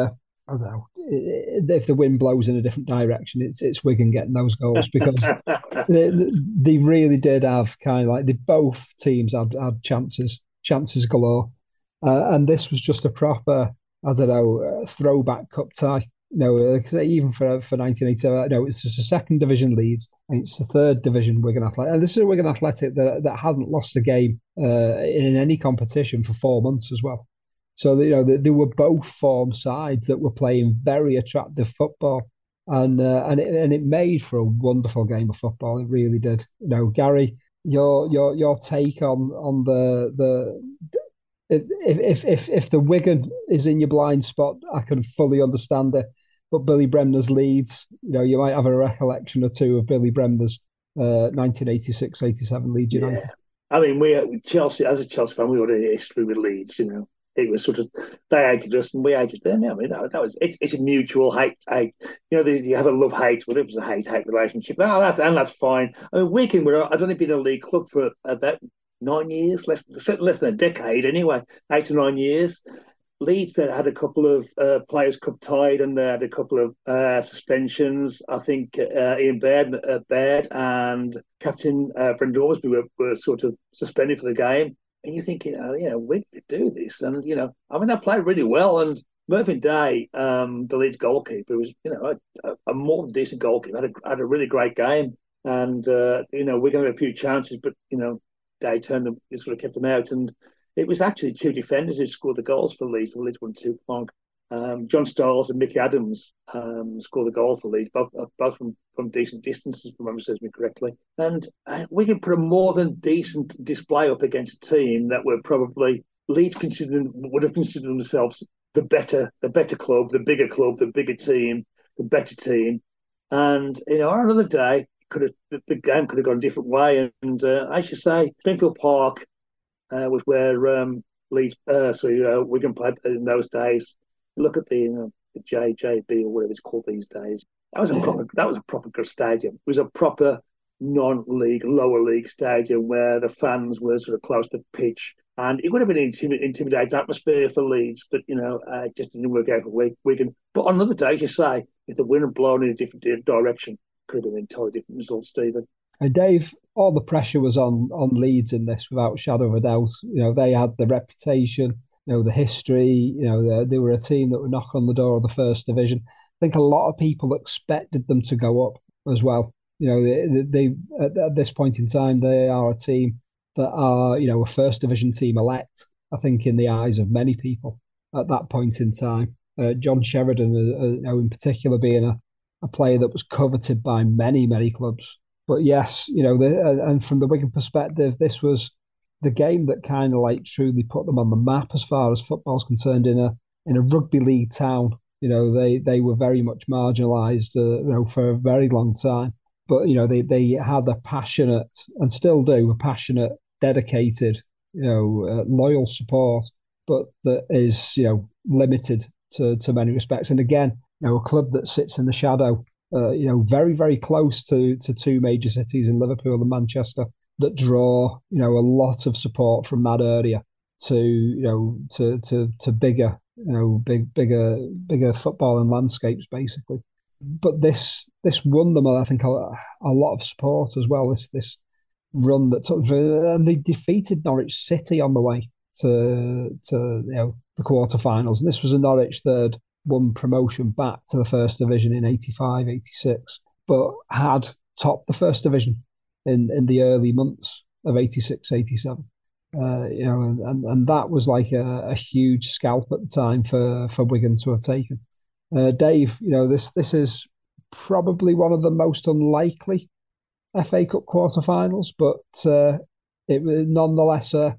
I don't know, if the wind blows in a different direction, it's it's Wigan getting those goals because they, they really did have kind of like they both teams had, had chances, chances galore, uh, and this was just a proper, I don't know, throwback cup tie. No, even for for nineteen eighty-seven, no, it's just a second division Leeds, and it's the third division Wigan Athletic, and this is a Wigan Athletic that that hadn't lost a game uh, in any competition for four months as well. So, you know, they, they were both form sides that were playing very attractive football. And uh, and, it, and it made for a wonderful game of football. It really did. You know, Gary, your your your take on on the the if if if, if the Wigan is in your blind spot, I can fully understand it. But Billy Bremner's Leeds, you know, you might have a recollection or two of Billy Bremner's uh, nineteen eighty-six eighty-seven Leeds United. Yeah. I mean, we Chelsea, as a Chelsea fan, we had a history with Leeds, you know. It was sort of, they hated us and we hated them. I mean, that, that was, it, it's a mutual hate, hate. You know, you have a love-hate, well, it was a hate-hate relationship. No, that's, and that's fine. I mean, Wigan, were, I'd only been in a league club for about nine years, less, less than a decade anyway, eight to nine years. Leeds, they had a couple of uh, Players' Cup tied and they had a couple of uh, suspensions. I think uh, Ian Baird, uh, Baird and Captain uh, Brendan Orsby were, were sort of suspended for the game. And you're thinking, oh, you know, we could do this. And, you know, I mean, they played really well. And Mervyn Day, um, the Leeds goalkeeper, was, you know, a, a more than decent goalkeeper, had a, had a really great game. And, uh, you know, we're going to have a few chances, but, you know, Day turned them, sort of kept them out. And it was actually two defenders who scored the goals for Leeds. The Leeds won two point. Um, John Stiles and Mickey Adams um, scored the goal for Leeds, both both from, from decent distances, if memory serves me correctly. And uh, we can put a more than decent display up against a team that were probably Leeds considered would have considered themselves the better the better club, the bigger club, the bigger team, the better team. And you know, on another day, could have the, the game could have gone a different way. And uh, I should say, Springfield Park uh, was where um, Leeds, uh, sorry, uh, Wigan played in those days. Look at the, you know, the J J B or whatever it's called these days. That was a proper. That was a proper good stadium. It was a proper non-league, lower league stadium where the fans were sort of close to the pitch, and it would have been an intimid- intimidating atmosphere for Leeds. But you know, uh, it just didn't work out for Wigan. But on another day, as you say, if the wind had blown in a different direction, could have been an entirely different result, Stephen. And Dave, all the pressure was on on Leeds in this, without a shadow of a doubt. You know, they had the reputation. You know, the history, you know, they, they were a team that would knock on the door of the first division. I think a lot of people expected them to go up as well. You know, they, they at, at this point in time, they are a team that are, you know, a first division team elect, I think, in the eyes of many people at that point in time. Uh, John Sheridan, uh, you know, in particular, being a, a player that was coveted by many, many clubs. But yes, you know, the, and from the Wigan perspective, this was the game that kind of like truly put them on the map as far as football's concerned in a in a rugby league town. You know, they they were very much marginalised, uh, you know, for a very long time. But you know, they they had a passionate and still do a passionate, dedicated, you know, uh, loyal support, but that is, you know, limited to to many respects. And again, you know, a club that sits in the shadow, uh, you know, very very close to to two major cities in Liverpool and Manchester, that draw, you know, a lot of support from that area to, you know, to to to bigger, you know, big bigger bigger football and landscapes basically. But this this won them, I think, a, a lot of support as well. This this run that took, and they defeated Norwich City on the way to to you know the quarterfinals. And this was a Norwich third, won promotion back to the first division in eighty-five, eighty-six, but had topped the first division in, in the early months of eighty-six, eighty-seven. Uh, you know, and, and, and that was like a, a huge scalp at the time for, for Wigan to have taken. Uh, Dave, you know, this this is probably one of the most unlikely F A Cup quarterfinals, but uh, it was nonetheless a,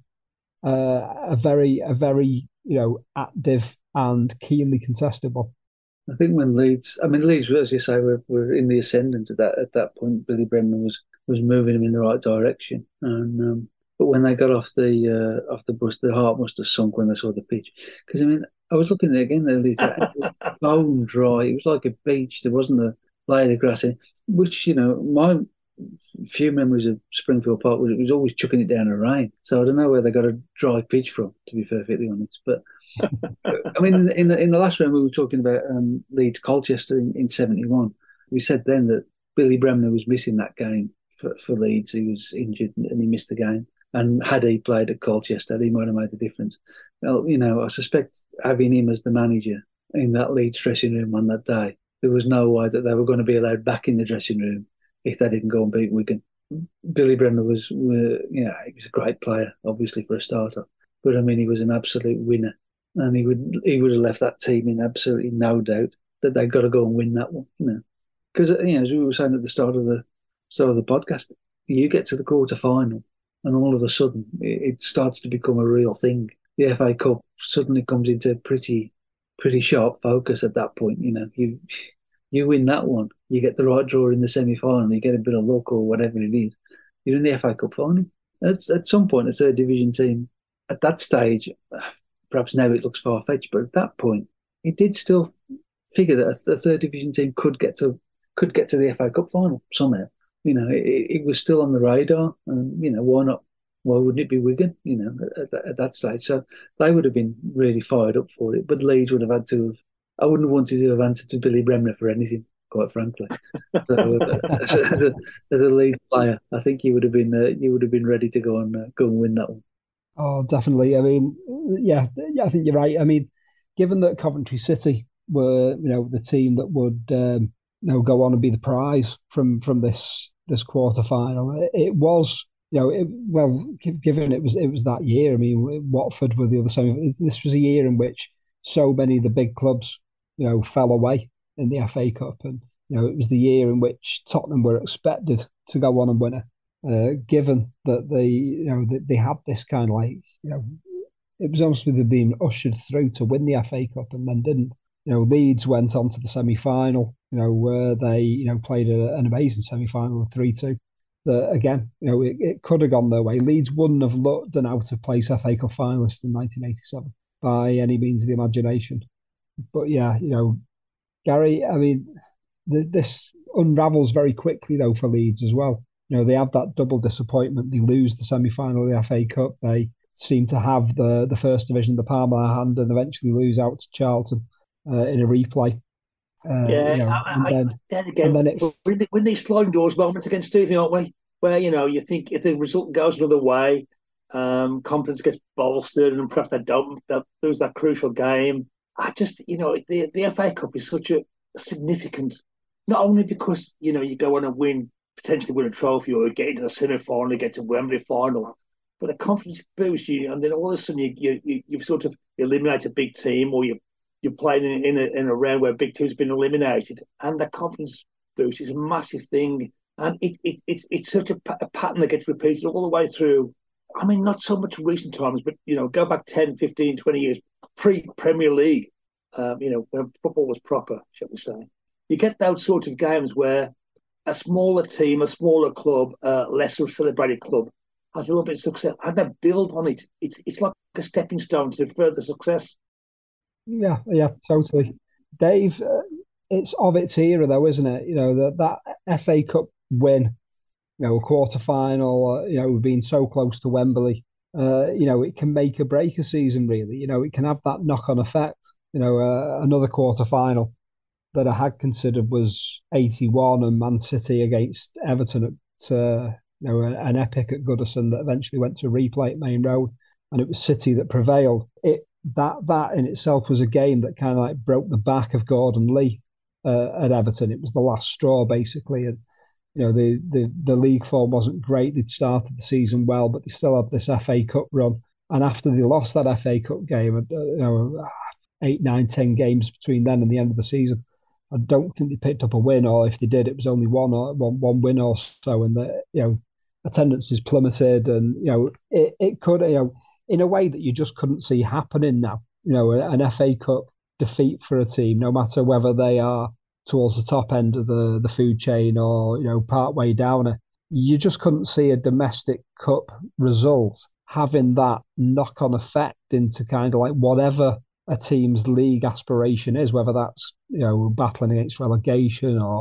a very, a very, you know, active and keenly contested one. I think when Leeds, I mean, Leeds, as you say, were, were in the ascendant at that at that point. Billy Bremner was was moving them in the right direction, and um, but when they got off the uh, off the bus, their heart must have sunk when they saw the pitch. Because I mean, I was looking at it again, the Leeds, it was bone dry. It was like a beach. There wasn't a blade of grass in, which, you know, my few memories of Springfield Park was it was always chucking it down in rain. So I don't know where they got a dry pitch from, to be perfectly honest. But I mean, in the, in the last round we were talking about um, Leeds Colchester in, in seventy-one. We said then that Billy Bremner was missing that game for, for Leeds. He was injured and he missed the game. And had he played at Colchester, he might have made the difference. Well, you know, I suspect having him as the manager in that Leeds dressing room on that day, there was no way that they were going to be allowed back in the dressing room if they didn't go and beat Wigan. Billy Bremner was, were, you know, he was a great player, obviously for a starter, but I mean, he was an absolute winner, and he would he would have left that team in absolutely no doubt that they've got to go and win that one, you know, because you know, as we were saying at the start of the start of the podcast, you get to the quarter final, and all of a sudden it, it starts to become a real thing. The F A Cup suddenly comes into pretty pretty sharp focus at that point. You know, you you win that one, you get the right draw in the semi-final, you get a bit of luck or whatever it is, you're in the F A Cup final. At, at some point, a third division team, at that stage, perhaps now it looks far-fetched, but at that point, it did still figure that a, a third division team could get to could get to the F A Cup final somehow. You know, it, it was still on the radar, and you know, why not? Why wouldn't it be Wigan? You know, at, at, at that stage, so they would have been really fired up for it. But Leeds would have had to have. I wouldn't have wanted to have answered to Billy Bremner for anything, quite frankly. So, uh, as, a, as a Leeds player, I think you would have been uh, you would have been ready to go and uh, go and win that one. Oh, definitely. I mean, yeah, yeah, I think you're right. I mean, given that Coventry City were, you know, the team that would, um, you know, go on and be the prize from from this this quarter final, it, it was, you know, it, well, given it was it was that year. I mean, Watford were the other semi. This was a year in which so many of the big clubs, you know, fell away in the F A Cup, and you know, it was the year in which Tottenham were expected to go on and win it. Uh, given that they, you know, that they had this kind of like, you know, it was almost like they'd been ushered through to win the F A Cup and then didn't. You know, Leeds went on to the semi-final, you know, where they, you know, played a, an amazing semi-final of three two. That again, you know, it, it could have gone their way. Leeds wouldn't have looked an out-of-place F A Cup finalist in nineteen eighty-seven by any means of the imagination. But yeah, you know, Gary, I mean, the, this unravels very quickly though for Leeds as well. You know, they have that double disappointment. They lose the semi-final of the F A Cup. They seem to have the, the first division, the palm of their hand, and eventually lose out to Charlton uh, in a replay. Uh, yeah, you know, I, and I, then, then again, and then it, we're in, the, we're in these sliding doors moments against Stevie, aren't we? Where, you know, you think if the result goes another way, um, confidence gets bolstered, and perhaps they don't they lose that crucial game. I just, you know, the, the F A Cup is such a significant, not only because, you know, you go on and win, potentially win a trophy or get into the semi-final, get to Wembley final, but the confidence boosts you, and then all of a sudden you, you, you've sort of eliminated a big team, or you, you're playing in, in, a, in a round where big teams have been eliminated, and the confidence boost is a massive thing. And it, it, it's it's such a, a pattern that gets repeated all the way through. I mean, not so much recent times, but, you know, go back ten, fifteen, twenty years, pre-Premier League, um, you know, when football was proper, shall we say. You get those sort of games where a smaller team, a smaller club, a lesser celebrated club has a little bit of success, and they build on it. It's it's like a stepping stone to further success. Yeah, yeah, totally. Dave, uh, it's of its era though, isn't it? You know, that that F A Cup win, you know, a quarter final, uh, you know, being so close to Wembley, uh, you know, it can make or break a season, really. You know, it can have that knock on effect. You know, uh, another quarter final that I had considered was eighty-one and Man City against Everton at, uh, you know, an, an epic at Goodison that eventually went to replay at Main Road, and it was City that prevailed. It that that in itself was a game that kind of like broke the back of Gordon Lee uh, at Everton. It was the last straw, basically, and you know, the, the, the league form wasn't great. They'd started the season well, but they still had this F A Cup run. And after they lost that F A Cup game, uh, you know, eight, nine, ten games between then and the end of the season, I don't think they picked up a win, or if they did, it was only one or one, one win or so. And the, you know, attendance is plummeted, and you know, it, it could, you know, in a way that you just couldn't see happening now. You know, an F A Cup defeat for a team, no matter whether they are towards the top end of the, the food chain or, you know, part way down it, you just couldn't see a domestic cup result having that knock-on effect into kind of like whatever a team's league aspiration is, whether that's, you know, battling against relegation or,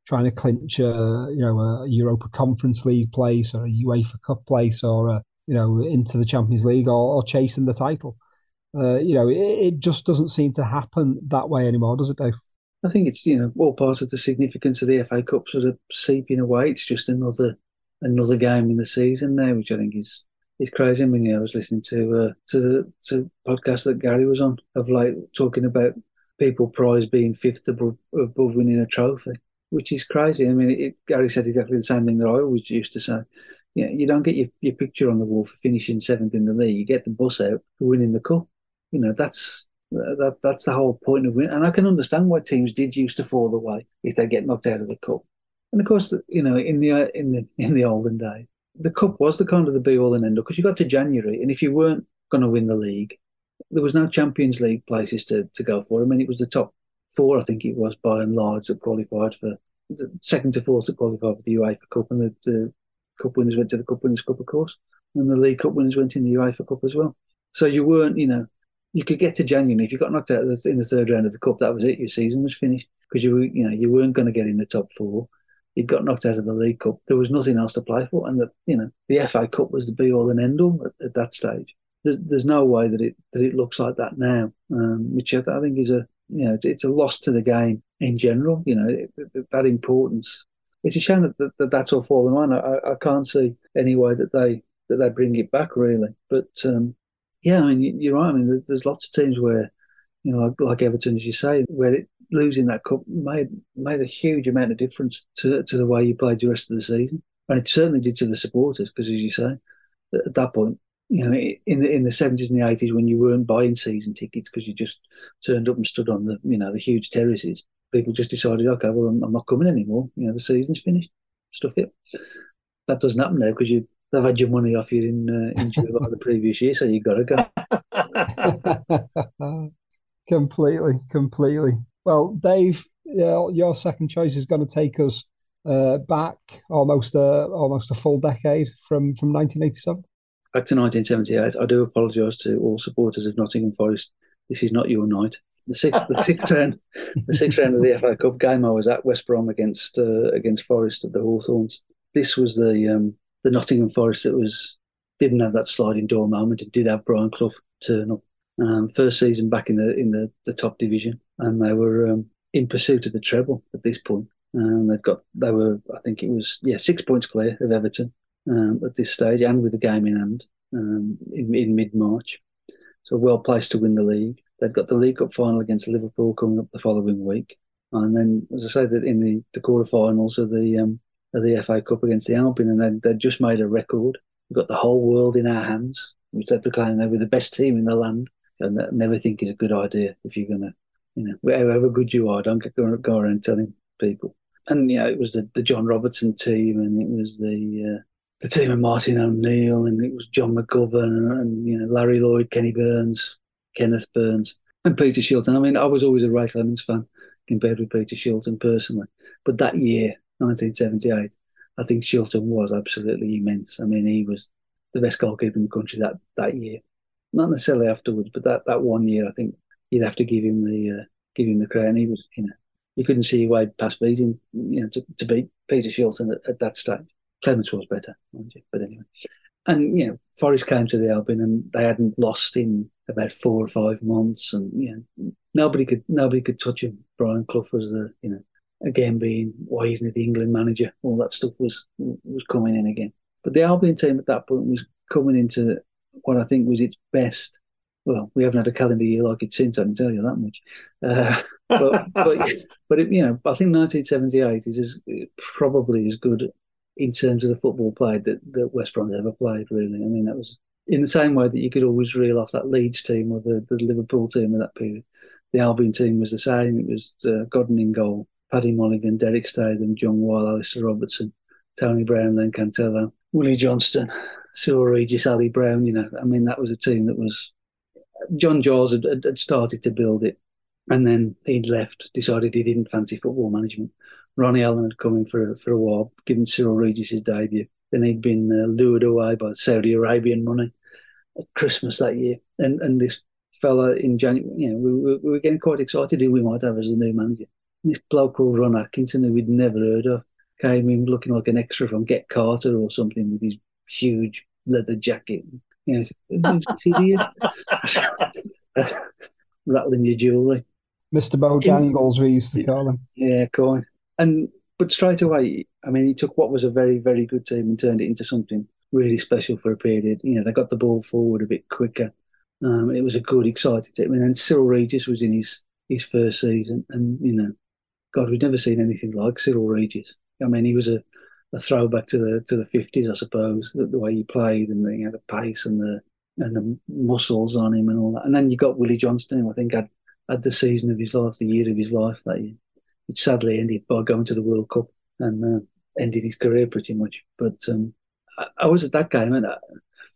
trying to clinch a you know a Europa Conference League place or a UEFA Cup place or a, you know into the Champions League or, or chasing the title. Uh, you know, it, it just doesn't seem to happen that way anymore, does it, Dave? I think it's you know all part of the significance of the F A Cup sort of seeping away. It's just another another game in the season now, which I think is is crazy. I mean, yeah, I was listening to uh, to the to podcast that Gary was on of like talking about people prize being fifth above, above winning a trophy, which is crazy. I mean, it, Gary said exactly the same thing that I always used to say. Yeah, you don't get your, your picture on the wall for finishing seventh in the league. You get the bus out for winning the cup. You know, that's that that's the whole point of winning. And I can understand why teams did used to fall away if they get knocked out of the cup. And of course, you know, in the in the in the olden days, the cup was the kind of the be all and end all because you got to January, and if you weren't going to win the league, there was no Champions League places to, to go for. I mean, it was the top four, I think it was, by and large, that qualified for the second to fourth that qualified for the UEFA Cup, and the, the Cup winners went to the Cup Winners' Cup, of course, and the League Cup winners went in the UEFA Cup as well. So you weren't, you know, you could get to January. If you got knocked out in the third round of the Cup, that was it. Your season was finished because you were, you know, you weren't going to get in the top four. You got knocked out of the League Cup. There was nothing else to play for, and the, you know, the F A Cup was the be all and end all at, at that stage. There's, there's no way that it that it looks like that now, um, which I, I think is a, you know, it's, it's a loss to the game in general. You know, it, it, that importance. It's a shame that, that, that that's all fallen on. I, I can't see any way that they that they bring it back really. But um, yeah, I mean, you're right. I mean, there's lots of teams where, you know, like, like Everton, as you say, where it, losing that cup made made a huge amount of difference to to the way you played the rest of the season, and it certainly did to the supporters because, as you say, at that point, you know, in the in the seventies and the eighties, when you weren't buying season tickets because you just turned up and stood on the you know the huge terraces, people just decided, okay, well, I'm, I'm not coming anymore. You know, the season's finished. Stuff it. That doesn't happen now because you they've had your money off you in uh, in July the previous year, so you got to go. completely, completely. Well, Dave, uh, your second choice is going to take us uh, back almost a almost a full decade from from nineteen eighty-seven. Back to nineteen seventy-eight. I do apologise to all supporters of Nottingham Forest. This is not your night. The sixth, the sixth round, the sixth round of the F A Cup game, I was at West Brom against uh, against Forest at the Hawthorns. This was the um, the Nottingham Forest that was didn't have that sliding door moment. It did have Brian Clough turn up. Um, first season back in the in the, the top division, and they were um, in pursuit of the treble at this point. Um, they've got they were I think it was yeah six points clear of Everton um, at this stage, and with the game in hand um, in, in mid March, so well placed to win the league. They'd got the League Cup final against Liverpool coming up the following week, and then as I say that in the, the quarterfinals of the um, of the F A Cup against the Albion, and they'd, they'd just made a record. We've got the whole world in our hands, which they proclaim they were the best team in the land. And I never think is a good idea if you're going to, you know, however good you are, don't go, go around telling people. And, you know, it was the, the John Robertson team, and it was the uh, the team of Martin O'Neill, and it was John McGovern, and, and, you know, Larry Lloyd, Kenny Burns, Kenneth Burns, and Peter Shilton. I mean, I was always a Ray Clemens fan compared with Peter Shilton personally. But that year, nineteen seventy-eight, I think Shilton was absolutely immense. I mean, he was the best goalkeeper in the country that, that year. Not necessarily afterwards, but that, that one year, I think you'd have to give him the uh, give him the crown. He was, you know, you couldn't see your way past beating, you know, to, to beat Peter Shilton at, at that stage. Clemens was better, mind you, but anyway. And you know, Forest came to the Albion, and they hadn't lost in about four or five months, and you know, nobody could nobody could touch him. Brian Clough was the, you know, again being why isn't he the England manager? All that stuff was was coming in again. But the Albion team at that point was coming into what I think was its best. Well, we haven't had a calendar year like it since, I can tell you that much. Uh, but but, but it, you know, I think nineteen seventy-eight is as, probably as good in terms of the football played that, that West Brom's ever played, really. I mean, that was in the same way that you could always reel off that Leeds team or the, the Liverpool team of that period. The Albion team was the same. It was uh, Godden in goal, Paddy Mulligan, Derek Statham, John Wall, Alistair Robertson, Tony Brown, Len Cantello, Willie Johnston, Cyril Regis, Ali Brown. You know, I mean, that was a team that was. John Giles had, had started to build it, and then he'd left, decided he didn't fancy football management. Ronnie Allen had come in for, for a while, given Cyril Regis his debut. Then he'd been uh, lured away by Saudi Arabian money at Christmas that year. And and this fella in January, you know, we, we, we were getting quite excited who we might have as a new manager. This bloke called Ron Atkinson, who we'd never heard of, came in looking like an extra from Get Carter or something with his huge leather jacket. You know, who's this idiot? Rattling your jewellery. Mister Bojangles, we used to call him. Yeah, cool. And but straight away, I mean, he took what was a very, very good team and turned it into something really special for a period. You know, they got the ball forward a bit quicker. Um, it was a good, exciting team. And then Cyril Regis was in his his first season, and you know, God, we'd never seen anything like Cyril Regis. I mean, he was a, a throwback to the to the fifties, I suppose. The, the way he played and the, you know, the pace and the and the muscles on him and all that. And then you got Willie Johnston, who I think had had the season of his life, the year of his life that year, which sadly ended by going to the World Cup and uh, ended his career pretty much. But um, I, I was at that game, and I,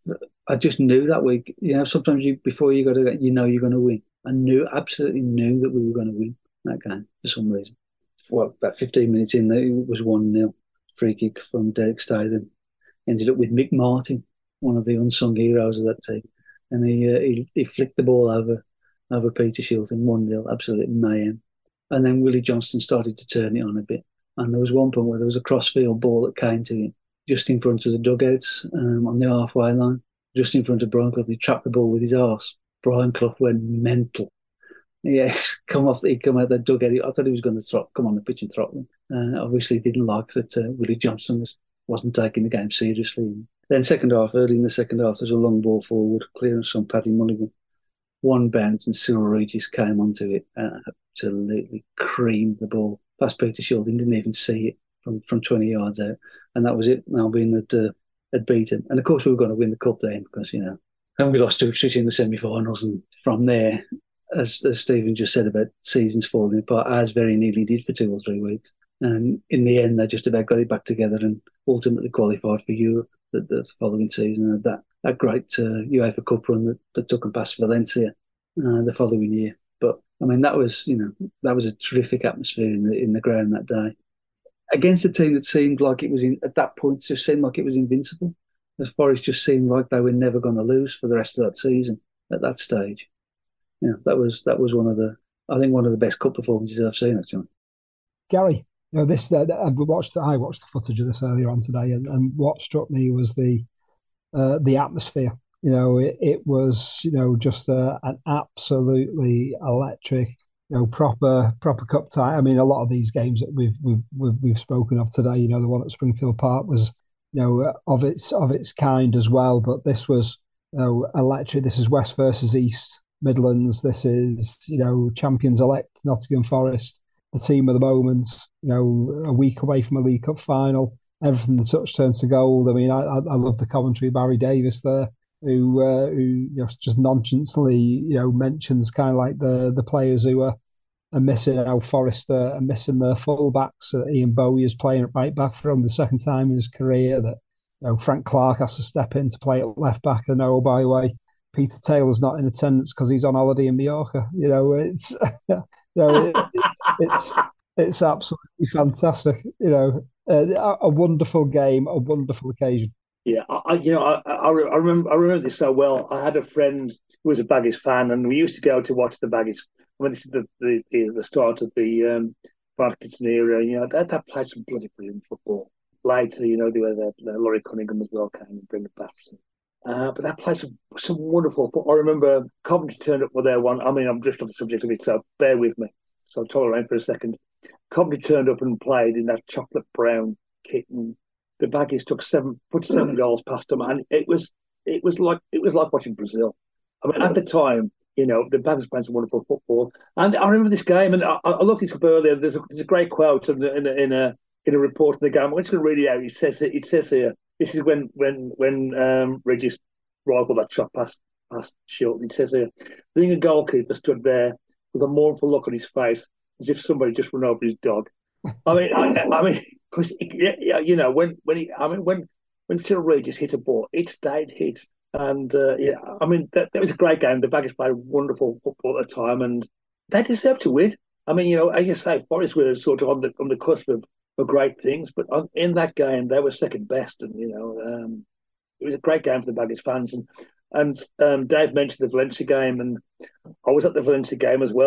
I just knew that week. You know, sometimes you before you got to, you know, you're going to win. I knew, absolutely knew that we were going to win that game for some reason. Well, about fifteen minutes in, it was one nil. Free kick from Derek Statham. Ended up with Mick Martin, one of the unsung heroes of that team, and he uh, he, he flicked the ball over over Peter Shilton, one nil, absolute mayhem. And then Willie Johnston started to turn it on a bit. And there was one point where there was a crossfield ball that came to him just in front of the dugouts um, on the halfway line, just in front of Brian Clough. He trapped the ball with his arse. Brian Clough went mental. Yeah, come off. He come out the dugout. I thought he was going to throw, come on the pitch and throttle him. Uh, obviously, didn't like that uh, Willie Johnston was, wasn't taking the game seriously. Then second half, early in the second half, there's a long ball forward, clearance from Paddy Mulligan. One bounce and Cyril Regis came onto it and absolutely creamed the ball past Peter Shilton. Didn't even see it from, from twenty yards out, and that was it. Albion had uh, had beaten, and of course we were going to win the cup then because you know, and we lost to Ipswich in the semi-finals, and from there, as, as Stephen just said about seasons falling apart, as very nearly did for two or three weeks, and in the end they just about got it back together and ultimately qualified for Europe the, the following season. And that that great uh, UEFA Cup run that, that took them past Valencia uh, the following year. But I mean, that was you know that was a terrific atmosphere in the in the ground that day against a team that seemed like it was in at that point just seemed like it was invincible. As Forest just seemed like they were never going to lose for the rest of that season at that stage. Yeah, that was that was one of the I think one of the best cup performances I've seen actually. Gary, you know this. Uh, I watched I watched the footage of this earlier on today, and, and what struck me was the uh, the atmosphere. You know, it, it was you know just uh, an absolutely electric, you know, proper proper cup tie. I mean, a lot of these games that we've we've we've, we've spoken of today, you know, the one at Springfield Park was you know of its of its kind as well. But this was you know electric. This is West versus East Midlands. This is you know champions elect Nottingham Forest, the team of the moment. You know, a week away from a League Cup final. Everything the touch turns to gold. I mean, I I, I love the commentary, Barry Davis there, who uh, who you know, just nonchalantly you know mentions kind of like the the players who are, are missing. How Forest uh, are missing their fullbacks. Uh, Ian Bowie is playing at right back for him the second time in his career. That you know Frank Clark has to step in to play at left back. And oh, by the way, Peter Taylor's not in attendance because he's on holiday in Mallorca. You know, it's you know, it, it, it's it's absolutely fantastic. You know, uh, a wonderful game, a wonderful occasion. Yeah, I, you know, I, I, I remember I remember this so well. I had a friend who was a Baggies fan, and we used to go to watch the Baggies. I mean, this is the the, the start of the um, Parkinson era. You know, that that played some bloody brilliant football. Later, you know, they were there. Laurie Cunningham as well came and Brendan Batson. Uh, but that played some some wonderful. I remember Coventry turned up with their one. I mean, I'm just off the subject of it, so bear with me. So tolerate for a second. Coventry turned up and played in that chocolate brown kit, and the Baggies took seven, put seven goals past them, and it was it was like it was like watching Brazil. I mean, at the time, you know, the Baggies playing some wonderful football, and I remember this game, and I, I looked this up earlier. There's a, there's a great quote in a, in a in a in a report in the game. I'm just going to read it out. It says it says here. This is when when when um, Regis rivaled that shot past past Shilton. It says here, being a goalkeeper stood there with a mournful look on his face, as if somebody just run over his dog. I mean, I, I mean, because yeah, you know, when when he, I mean, when when Cyril Regis hit a ball, it stayed hit, and uh, yeah, I mean, that, that was a great game. The Baggies played wonderful football at the time, and they deserved to win. I mean, you know, as you say, Forest were sort of on the on the cusp of, of great things, but on, in that game, they were second best, and you know, um, it was a great game for the Baggies fans. And and um, Dave mentioned the Valencia game, and I was at the Valencia game as well.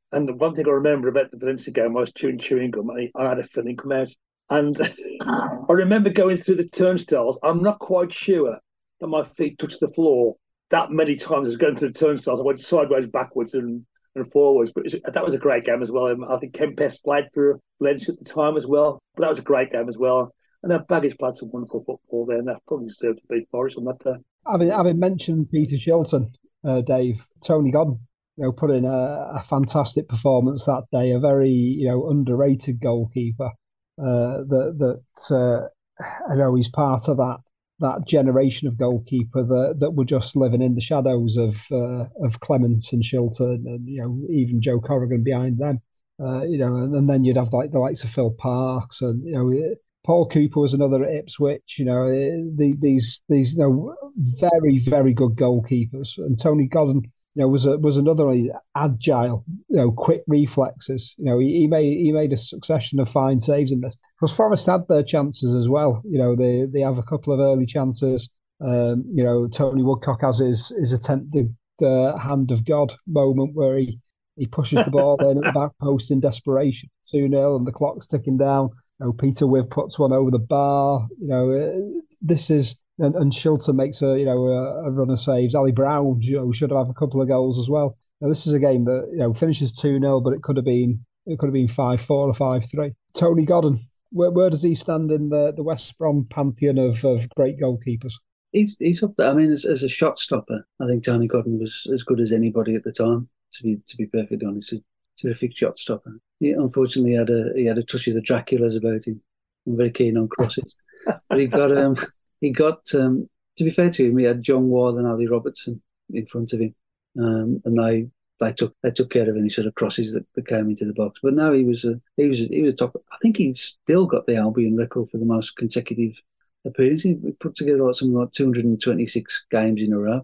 And the one thing I remember about the Valencia game, I was chewing chewing gum, and I had a filling come out. And I remember going through the turnstiles. I'm not quite sure that my feet touched the floor that many times as going through the turnstiles. I went sideways, backwards, and, and forwards. But it was, that was a great game as well. I think Kempes played for Valencia at the time as well. But that was a great game as well. And that Baggage played some wonderful football there, and that probably deserved to beat Forest on that day. Having, having mentioned Peter Shilton, uh, Dave, Tony Godden, you know, put in a, a fantastic performance that day. A very, you know, underrated goalkeeper. Uh, that that uh, I know he's part of that that generation of goalkeeper that, that were just living in the shadows of uh, of Clements and Shilton, and you know, even Joe Corrigan behind them. Uh, you know, and, and then you'd have like the likes of Phil Parks, and you know, Paul Cooper was another at Ipswich. You know, the, these these you know, very very good goalkeepers, and Tony Godden, you know, was a, was another agile, you know, quick reflexes. You know, he, he made he made a succession of fine saves in this. Because Forest had their chances as well. You know, they they have a couple of early chances. Um, you know, Tony Woodcock has his his attempted uh, hand of God moment where he, he pushes the ball in at the back post in desperation, two nil, and the clock's ticking down. You know, Peter Wiv puts one over the bar. You know, uh, this is. And, and Shilton makes a you know a, a run of saves. Ali Brown, you know, should have a couple of goals as well. Now, this is a game that you know finishes two nil, but it could have been it could have been five four or five three. Tony Godden, where where does he stand in the, the West Brom pantheon of, of great goalkeepers? He's he's up there. I mean, as, as a shot stopper, I think Tony Godden was as good as anybody at the time. To be to be perfectly honest, a terrific shot stopper. He unfortunately had a he had a touch of the Draculas about him. I'm very keen on crosses, but he got um. He got, um, to be fair to him, he had John Wall and Ali Robertson in front of him, um, and they they took they took care of any sort of crosses that, that came into the box. But now he was a he was a, he was a top. I think he's still got the Albion record for the most consecutive appearances. He put together like something like two hundred twenty-six games in a row.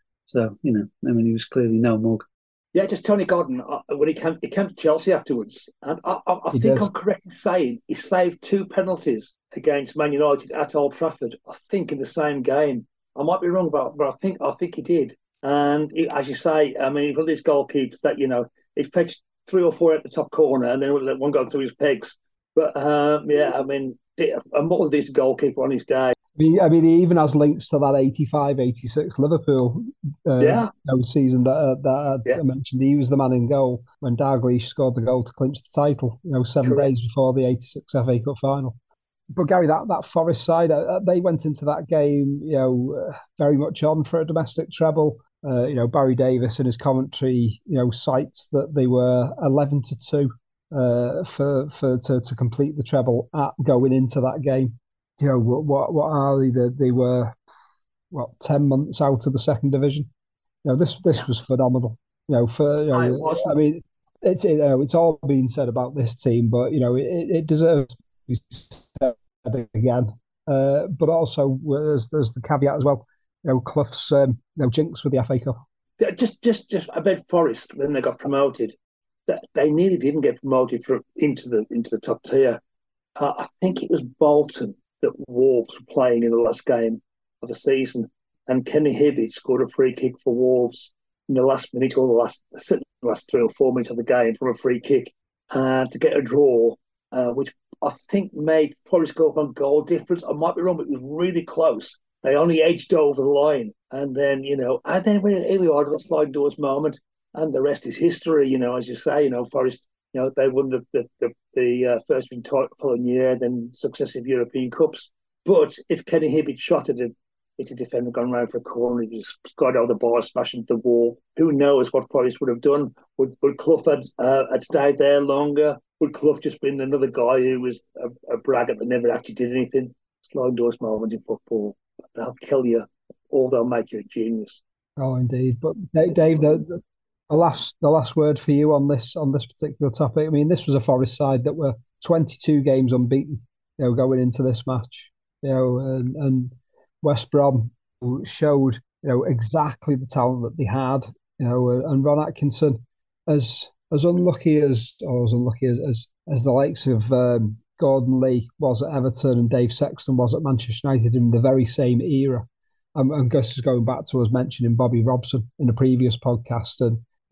So you know, I mean, he was clearly no mug. Yeah, just Tony Godden, uh, when he came, he came to Chelsea afterwards, and I, I, I think did. I'm correct in saying he saved two penalties against Man United at Old Trafford. I think in the same game. I might be wrong, but, but I think I think he did. And he, as you say, I mean, one of these goalkeepers that you know he fetched three or four at the top corner, and then let one go through his pegs. But um, yeah, I mean, a more decent goalkeeper on his day. I mean, I mean, he even has links to that eighty-five eighty-six Liverpool uh, yeah. you know, season that, uh, that yeah. I mentioned. He was the man in goal when Dalglish scored the goal to clinch the title, you know, seven Correct. days before the eighty-six F A Cup final. But Gary, that, that Forest side, uh, they went into that game, you know, uh, very much on for a domestic treble. Uh, you know, Barry Davis in his commentary, you know, cites that they were eleven to two uh, for for to, to complete the treble at going into that game. You know, what what are they? They were, what, ten months out of the second division. You know, this this yeah. was phenomenal. You know, for you know, I, was. I mean, it's you know, it's all been said about this team, but you know, it, it deserves to be said again. Uh, but also, there's there's the caveat as well. You know, Clough's um, you know, jinx with the F A Cup. Just just just about Forest when they got promoted, that they nearly didn't get promoted for into the into the top tier. Uh, I think it was Bolton that Wolves were playing in the last game of the season, and Kenny Hibbett scored a free kick for Wolves in the last minute or the last the last three or four minutes of the game from a free kick uh, to get a draw, uh, which I think made Forest go up on goal difference. I might be wrong, but it was really close. They only edged over the line, and then you know, and then when here we are, that sliding doors moment, and the rest is history. You know, as you say, you know, Forest. You know, they won the the the, the uh, first win title following year, then successive European Cups. But if Kenny Hibbett shot at it, if the defender gone round for a corner, he just got out the bar, smashing the wall. Who knows what Forest would have done? Would would Clough had, uh, had stayed there longer? Would Clough just been another guy who was a, a braggart but never actually did anything? Sliding doors moment in football. They'll kill you, or they'll make you a genius. Oh, indeed. But Dave, the, the last the last word for you on this on this particular topic. I mean, this was a Forest side that were twenty-two games unbeaten, you know, going into this match. You know, and, and West Brom showed, you know, exactly the talent that they had. You know, and Ron Atkinson, as as unlucky as or as unlucky as as, as the likes of um, Gordon Lee was at Everton and Dave Sexton was at Manchester United in the very same era. Um, and Gus is going back to us mentioning Bobby Robson in a previous podcast, and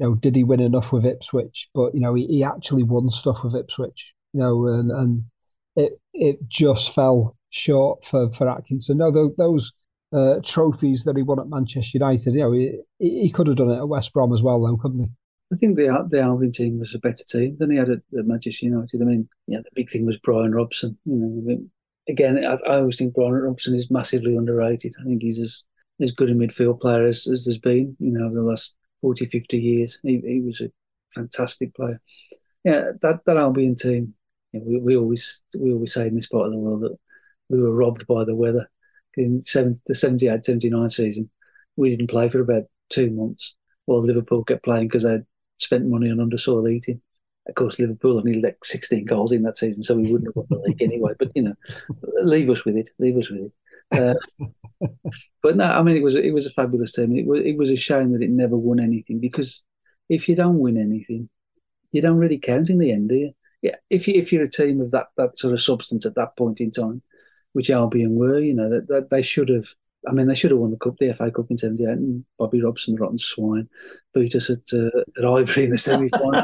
you know, did he win enough with Ipswich? But, you know, he, he actually won stuff with Ipswich, you know, and, and it it just fell short for, for Atkinson. No, those uh, trophies that he won at Manchester United, you know, he, he could have done it at West Brom as well, though, couldn't he? I think the the Albion team was a better team than he had at, at Manchester United. I mean, yeah, the big thing was Brian Robson. You know, I mean, again, I, I always think Brian Robson is massively underrated. I think he's as, as good a midfield player as, as there's been, you know, over the last forty, fifty years. He, he was a fantastic player. Yeah, that, that Albion team, you know, we, we always we always say in this part of the world that we were robbed by the weather. In the seventy-eight seventy-nine season, we didn't play for about two months while Liverpool kept playing because they'd spent money on under-soil heating. Of course, Liverpool only let sixteen goals in that season, so we wouldn't have won the league anyway. But, you know, leave us with it. Leave us with it. Uh, but no, I mean, it was it was a fabulous team. It was it was a shame that it never won anything, because if you don't win anything, you don't really count in the end, do you? Yeah, if you if you're a team of that that sort of substance at that point in time, which Albion were, you know, that, that they should have. I mean, they should have won the cup, the F A Cup in seventy-eight, and Bobby Robson, the rotten swine, beat us at, uh, at Highbury in the semi-final.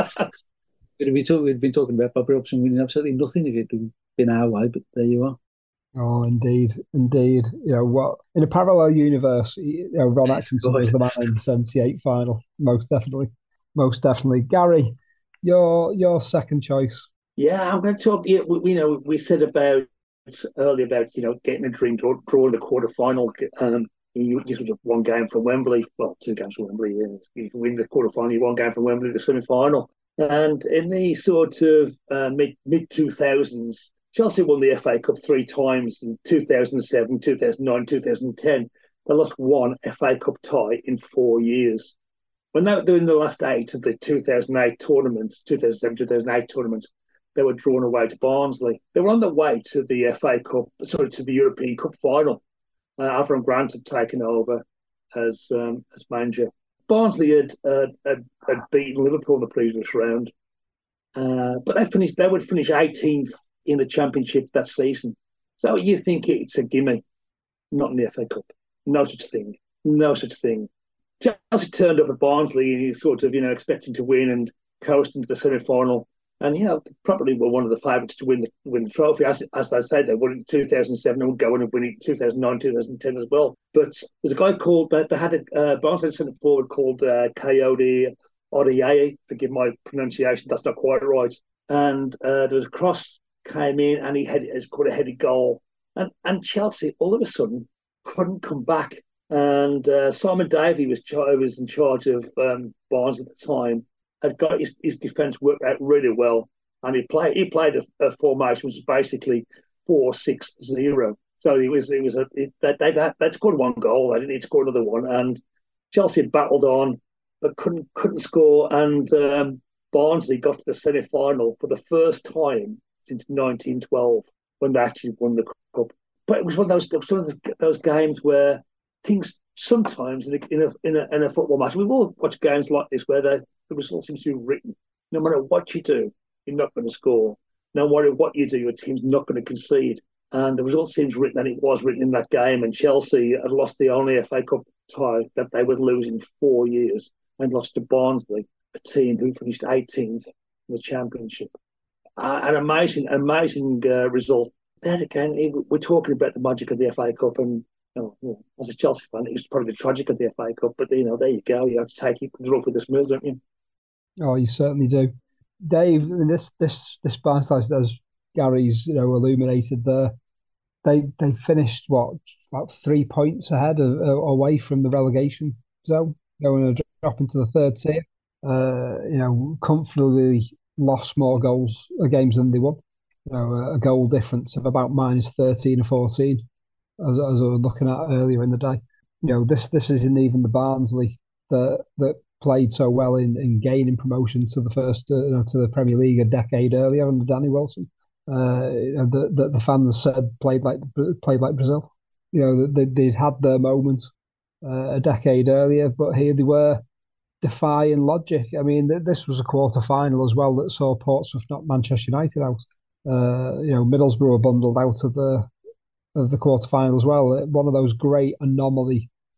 we'd, be talk, we'd been talking about Bobby Robson winning absolutely nothing if it had been, been our way, but there you are. Oh, indeed, indeed. You know what? In a parallel universe, you know, Ron Atkinson was the man in the seventy-eight final. Most definitely, most definitely. Gary, your your second choice. Yeah, I'm going to talk. You know, we, you know, we said about earlier about, you know, getting a dream draw, draw in the quarter final. Um, you, you sort of one game from Wembley. Well, two games from Wembley. Yeah. You can win the quarter final. You one game from Wembley, the semi final. And in the sort of uh, mid mid two thousands. Chelsea won the F A Cup three times in two thousand seven, two thousand nine, two thousand ten. They lost one F A Cup tie in four years. When they were doing the last eight of the two thousand eight tournament, two thousand seven, two thousand eight tournament, they were drawn away to Barnsley. They were on their way to the F A Cup, sorry, to the European Cup final. Uh, Avram Grant had taken over as um, as manager. Barnsley had, uh, had had beaten Liverpool in the previous round, uh, but they finished. They would finish eighteenth in the Championship that season. So you think it's a gimme? Not in the F A Cup. No such thing. No such thing. Chelsea turned up at Barnsley and he's sort of, you know, expecting to win and coast into the semi-final. And, you know, probably were one of the favourites to win the win the trophy. As, as I said, they won it in two thousand seven and would go on and win it in two thousand nine, two thousand ten as well. But there's a guy called, they, they had a uh, Barnsley centre forward called uh, Coyote Oriaye. Forgive my pronunciation, that's not quite right. And uh, there was a cross came in and he had has scored a headed goal. And and Chelsea all of a sudden couldn't come back. And uh, Simon Davey was, char- was in charge of um, Barnes at the time. Had got his, his defence worked out really well, and he played he played a, a formation which was basically four six zero. So he was it was a it, they they they'd scored one goal, they didn't need to score another one, and Chelsea battled on but couldn't couldn't score. And um, Barnsley got to the semi final for the first time since nineteen twelve when they actually won the cup. But it was one of those one of those games where things sometimes in a, in a in a in a football match, we've all watched games like this where the, the result seems to be written. No matter what you do, you're not going to score. No matter what you do, your team's not going to concede. And the result seems written, and it was written in that game. And Chelsea had lost the only F A Cup tie that they would lose in four years, and lost to Barnsley, a team who finished eighteenth in the Championship. Uh, an amazing, amazing uh, result. Then again, we're talking about the magic of the F A Cup, and you know, as a Chelsea fan, it was probably the tragic of the F A Cup. But you know, there you go. You have to take it with the rough with the smooth, don't you? Oh, you certainly do, Dave. This this this Barnsley, as Gary's, you know, illuminated there, they they finished what about three points ahead of, uh, away from the relegation zone, going to drop into the third tier. Uh, you know, comfortably lost more goals uh, games than they won. You know, a goal difference of about minus thirteen or fourteen, as as I was looking at earlier in the day. You know, this this isn't even the Barnsley that that played so well in, in gaining promotion to the first uh, you know, to the Premier League a decade earlier under Danny Wilson. Uh, you know, the, the the fans said played like played like Brazil. You know, they they'd had their moment uh, a decade earlier, but here they were defying logic. I mean, th- this was a quarter final as well that saw Portsmouth knock Manchester United out. Uh, you know, Middlesbrough bundled out of the of the quarter final as well. One of those great anomaly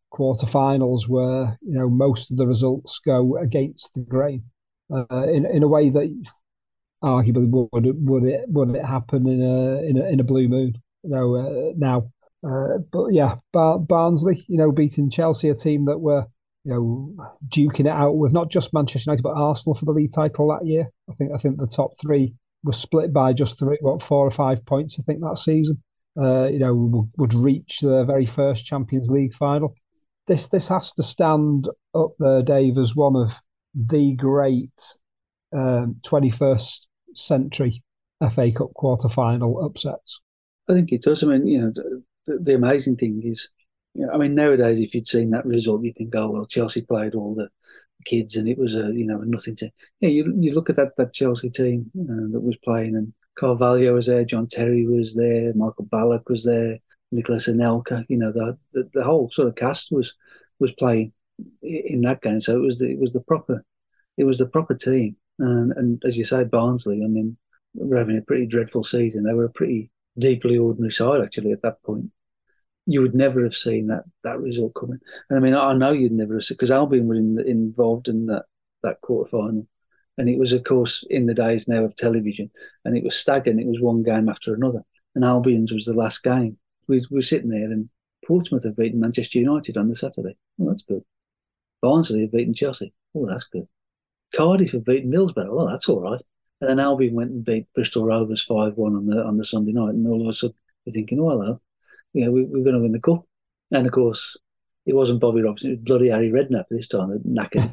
quarterfinals where you know most of the results go against the grain uh, in in a way that arguably would it would it would it happen in a in a, in a blue moon, you know uh, now. Uh, but yeah, Bar- Barnsley, you know, beating Chelsea, a team that were you know duking it out with not just Manchester United but Arsenal for the league title that year. I think I think the top three were split by just three, what four or five points. I think that season, uh, you know, would, would reach the very first Champions League final. This this has to stand up there, Dave, as one of the great um, twenty-first century F A Cup quarter-final upsets. I think it does. I mean, you know, the, the amazing thing is, you know, I mean, nowadays, if you'd seen that result, you'd think, oh, well, Chelsea played all the kids and it was, a you know, nothing to... Yeah, you you look at that that Chelsea team uh, that was playing, and Carvalho was there, John Terry was there, Michael Ballack was there, Nicolas Anelka, you know, the, the the whole sort of cast was was playing in that game. So it was the, it was the proper it was the proper team. And, and as you say, Barnsley, I mean, were having a pretty dreadful season. They were a pretty deeply ordinary side, actually, at that point. You would never have seen that that result coming. And I mean, I know you'd never have seen, because Albion were in, involved in that, that quarter final. And it was, of course, in the days now of television, and it was staggering. It was one game after another. And Albion's was the last game. We, we were sitting there, and Portsmouth have beaten Manchester United on the Saturday. Oh, that's good. Barnsley have beaten Chelsea. Oh, that's good. Cardiff have beaten Middlesbrough. Oh, that's all right. And then Albion went and beat Bristol Rovers five one on the on the Sunday night. And all of a sudden, you're thinking, oh, hello. You know, we, we're going to win the cup. And, of course, it wasn't Bobby Robson. It was bloody Harry Redknapp this time, knackered.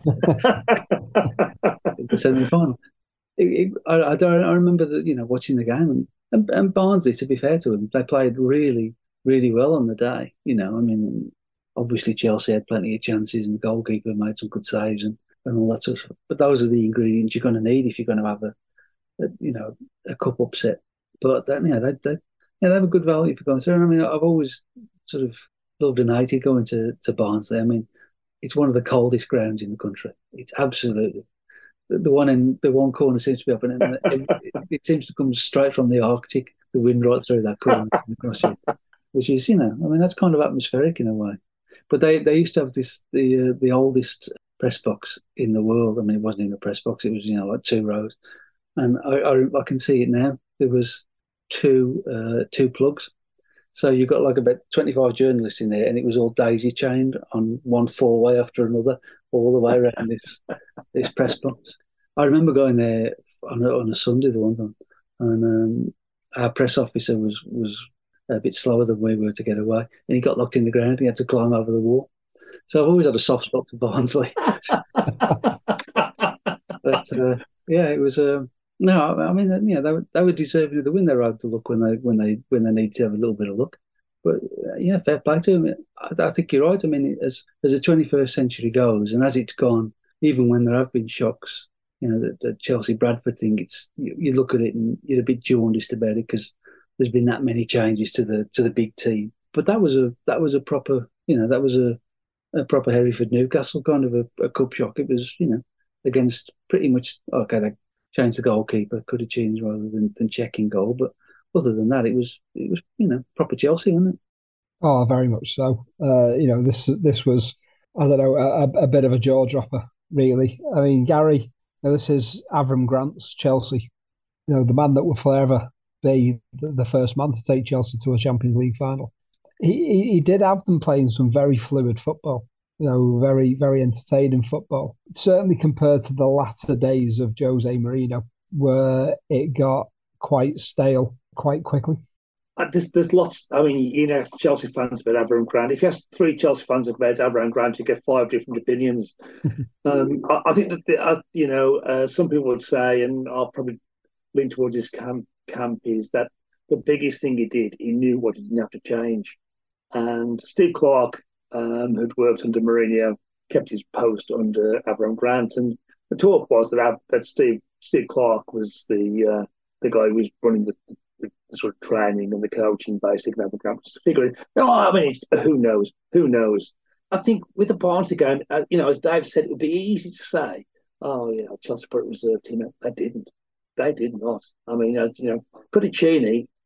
The semi-final. It, it, I, I, don't, I remember, the, you know, watching the game. And, and, and Barnsley, to be fair to them, they played really, really well on the day. You know, I mean, obviously Chelsea had plenty of chances and the goalkeeper made some good saves and, and all that sort of stuff. But those are the ingredients you're going to need if you're going to have a, a you know, a cup upset. But, then, yeah, they, they, yeah, they have a good value for going through. And I mean, I've always sort of loved and hated going to, to Barnsley. I mean, it's one of the coldest grounds in the country. It's absolutely. The, the one in the one corner seems to be up, and it, it, it seems to come straight from the Arctic, the wind right through that corner across you, which is, you know, I mean, that's kind of atmospheric in a way. But they, they used to have this, the uh, the oldest press box in the world. I mean, it wasn't even a press box, it was, you know, like two rows. And I, I, I can see it now. There was two uh, two plugs. So you've got like about twenty-five journalists in there, and it was all daisy chained on one four-way after another, all the way around this this press box. I remember going there on a, on a Sunday the one time, and um, our press officer was was a bit slower than we were to get away, and he got locked in the ground. He had to climb over the wall. So I've always had a soft spot for Barnsley. But uh, yeah, it was. Um, No, I mean, yeah, they were, they were deserving of the win. They were able to look when they when they when they need to have a little bit of luck. But uh, yeah, fair play to them. I, I think you're right. I mean, as as the twenty-first century goes, and as it's gone, even when there have been shocks, you know, the, the Chelsea Bradford thing, it's you, you look at it and you're a bit jaundiced about it because there's been that many changes to the to the big team. But that was a that was a proper, you know, that was a, a proper Hereford Newcastle kind of a, a cup shock. It was, you know, against pretty much okay. They, changed the goalkeeper, could have changed rather than, than checking goal. But other than that, it was, it was you know, proper Chelsea, wasn't it? Oh, very much so. Uh, you know, this this was, I don't know, a, a bit of a jaw dropper, really. I mean, Gary, you know, this is Avram Grant's Chelsea. You know, the man that will forever be the, the first man to take Chelsea to a Champions League final. He, he he did have them playing some very fluid football. You know, very, very entertaining football. Certainly compared to the latter days of Jose Mourinho, where it got quite stale quite quickly. Uh, there's, there's lots. I mean, you know, Chelsea fans about Avram Grant. If you ask three Chelsea fans about Avram Grant, you get five different opinions. um, I, I think that, the, uh, you know, uh, some people would say, and I'll probably lean towards his camp, camp, is that the biggest thing he did, he knew what he didn't have to change. And Steve Clarke, Um, who'd worked under Mourinho, kept his post under Avram Grant, and the talk was that that Steve Steve Clarke was the uh, the guy who was running the, the, the sort of training and the coaching, basically. Avram Grant was figuring. No, I mean, it's, who knows? Who knows? I think with the Barnsley game, uh, you know, as Dave said, it would be easy to say, "Oh, yeah, Chelsea put a reserve team out." They didn't. They did not. I mean, uh, you know, Cudicini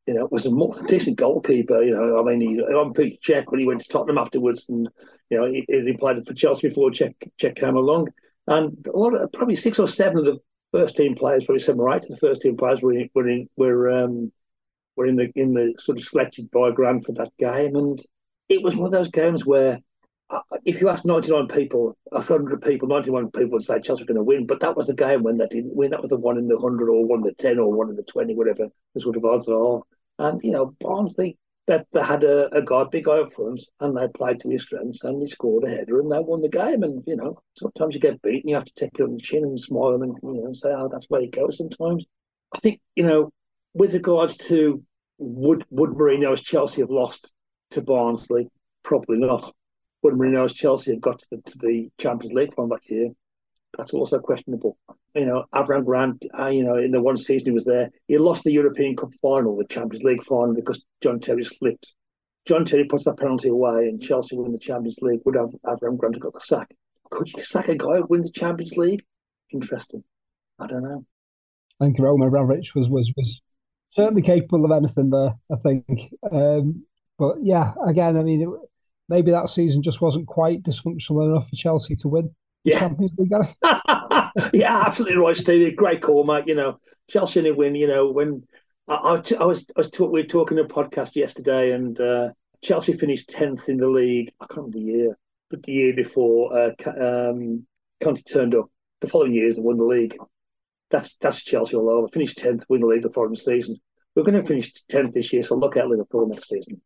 you know, was a more decent goalkeeper. You know, I mean, he on Peter Cech when he went to Tottenham afterwards, and you know, he, he played for Chelsea before Cech, Cech came along. And a lot of, probably six or seven of the first team players, probably seven or eight of the first team players were in, were in, were um, were in the in the sort of selected by Grant for that game. And it was one of those games where, uh, if you asked ninety-nine people, one hundred people, ninety-one people would say Chelsea were going to win. But that was the game when they didn't win. That was the one in the one hundred or one in the ten or one in the twenty, whatever the sort of odds are. And, you know, Barnsley, they, they had a, a guy, big guy up front, and they played to his strengths, and he scored a header, and they won the game. And, you know, sometimes you get beaten, you have to take it on the chin and smile and, you know, and say, oh, that's where it goes sometimes. I think, you know, with regards to would, would Mourinho's Chelsea have lost to Barnsley? Probably not. Would Mourinho's Chelsea have got to the, to the Champions League final that year? That's also questionable. You know, Avram Grant, uh, you know, in the one season he was there, he lost the European Cup final, the Champions League final, because John Terry slipped. John Terry puts that penalty away and Chelsea win the Champions League. Would have Avram Grant have got the sack? Could you sack a guy who win the Champions League? Interesting. I don't know. I think Roman Abramovich was, was, was certainly capable of anything there, I think. Um, but yeah, again, I mean, it, maybe that season just wasn't quite dysfunctional enough for Chelsea to win. Yeah. Champions League. Yeah, absolutely right, Stevie. Great call, mate. You know, Chelsea didn't win. You know, when I, I, I was, I was talk, we were talking in a podcast yesterday, and uh, Chelsea finished tenth in the league. I can't remember the year, but the year before, uh, um, Conte turned up. The following years, they won the league. That's that's Chelsea all over. Finished tenth, win the league the following season. We're going to finish tenth this year, so look at Liverpool next season.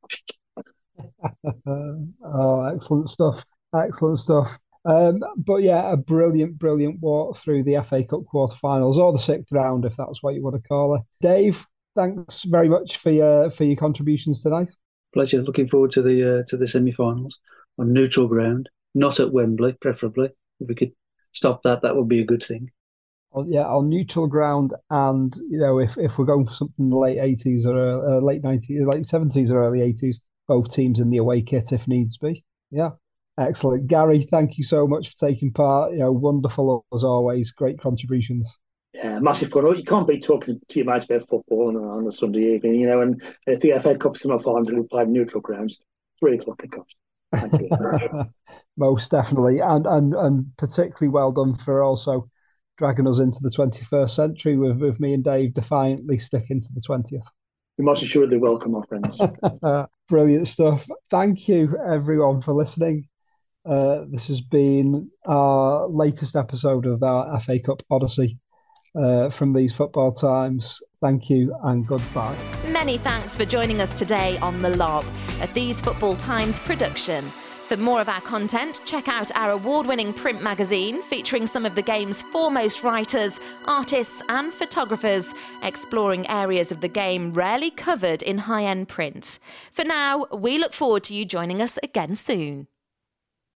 Oh, excellent stuff! Excellent stuff. Um, but yeah, a brilliant, brilliant walk through the F A Cup quarterfinals, or the sixth round, if that's what you want to call it. Dave, thanks very much for your for your contributions tonight. Pleasure. Looking forward to the uh, to the semi-finals on neutral ground, not at Wembley, preferably. If we could stop that, that would be a good thing. Well, yeah, on neutral ground, and you know, if, if we're going for something in the late eighties or uh, late nineties, late seventies or early eighties, both teams in the away kit if needs be. Yeah. Excellent. Gary, thank you so much for taking part. You know, wonderful as always. Great contributions. Yeah, massive fun. You can't be talking to your mates about football on, on a Sunday evening, you know, and if the F A Cup semi-finals will be played neutral grounds, three o'clock kickoffs. Thank you. Most definitely. And, and and particularly well done for also dragging us into the twenty-first century with, with me and Dave defiantly sticking to the twentieth. You're most assuredly welcome, my friends. Brilliant stuff. Thank you, everyone, for listening. Uh, this has been our latest episode of our F A Cup Odyssey uh, from These Football Times. Thank you and goodbye. Many thanks for joining us today on The Lob, a These Football Times production. For more of our content, check out our award-winning print magazine featuring some of the game's foremost writers, artists and photographers, exploring areas of the game rarely covered in high-end print. For now, we look forward to you joining us again soon.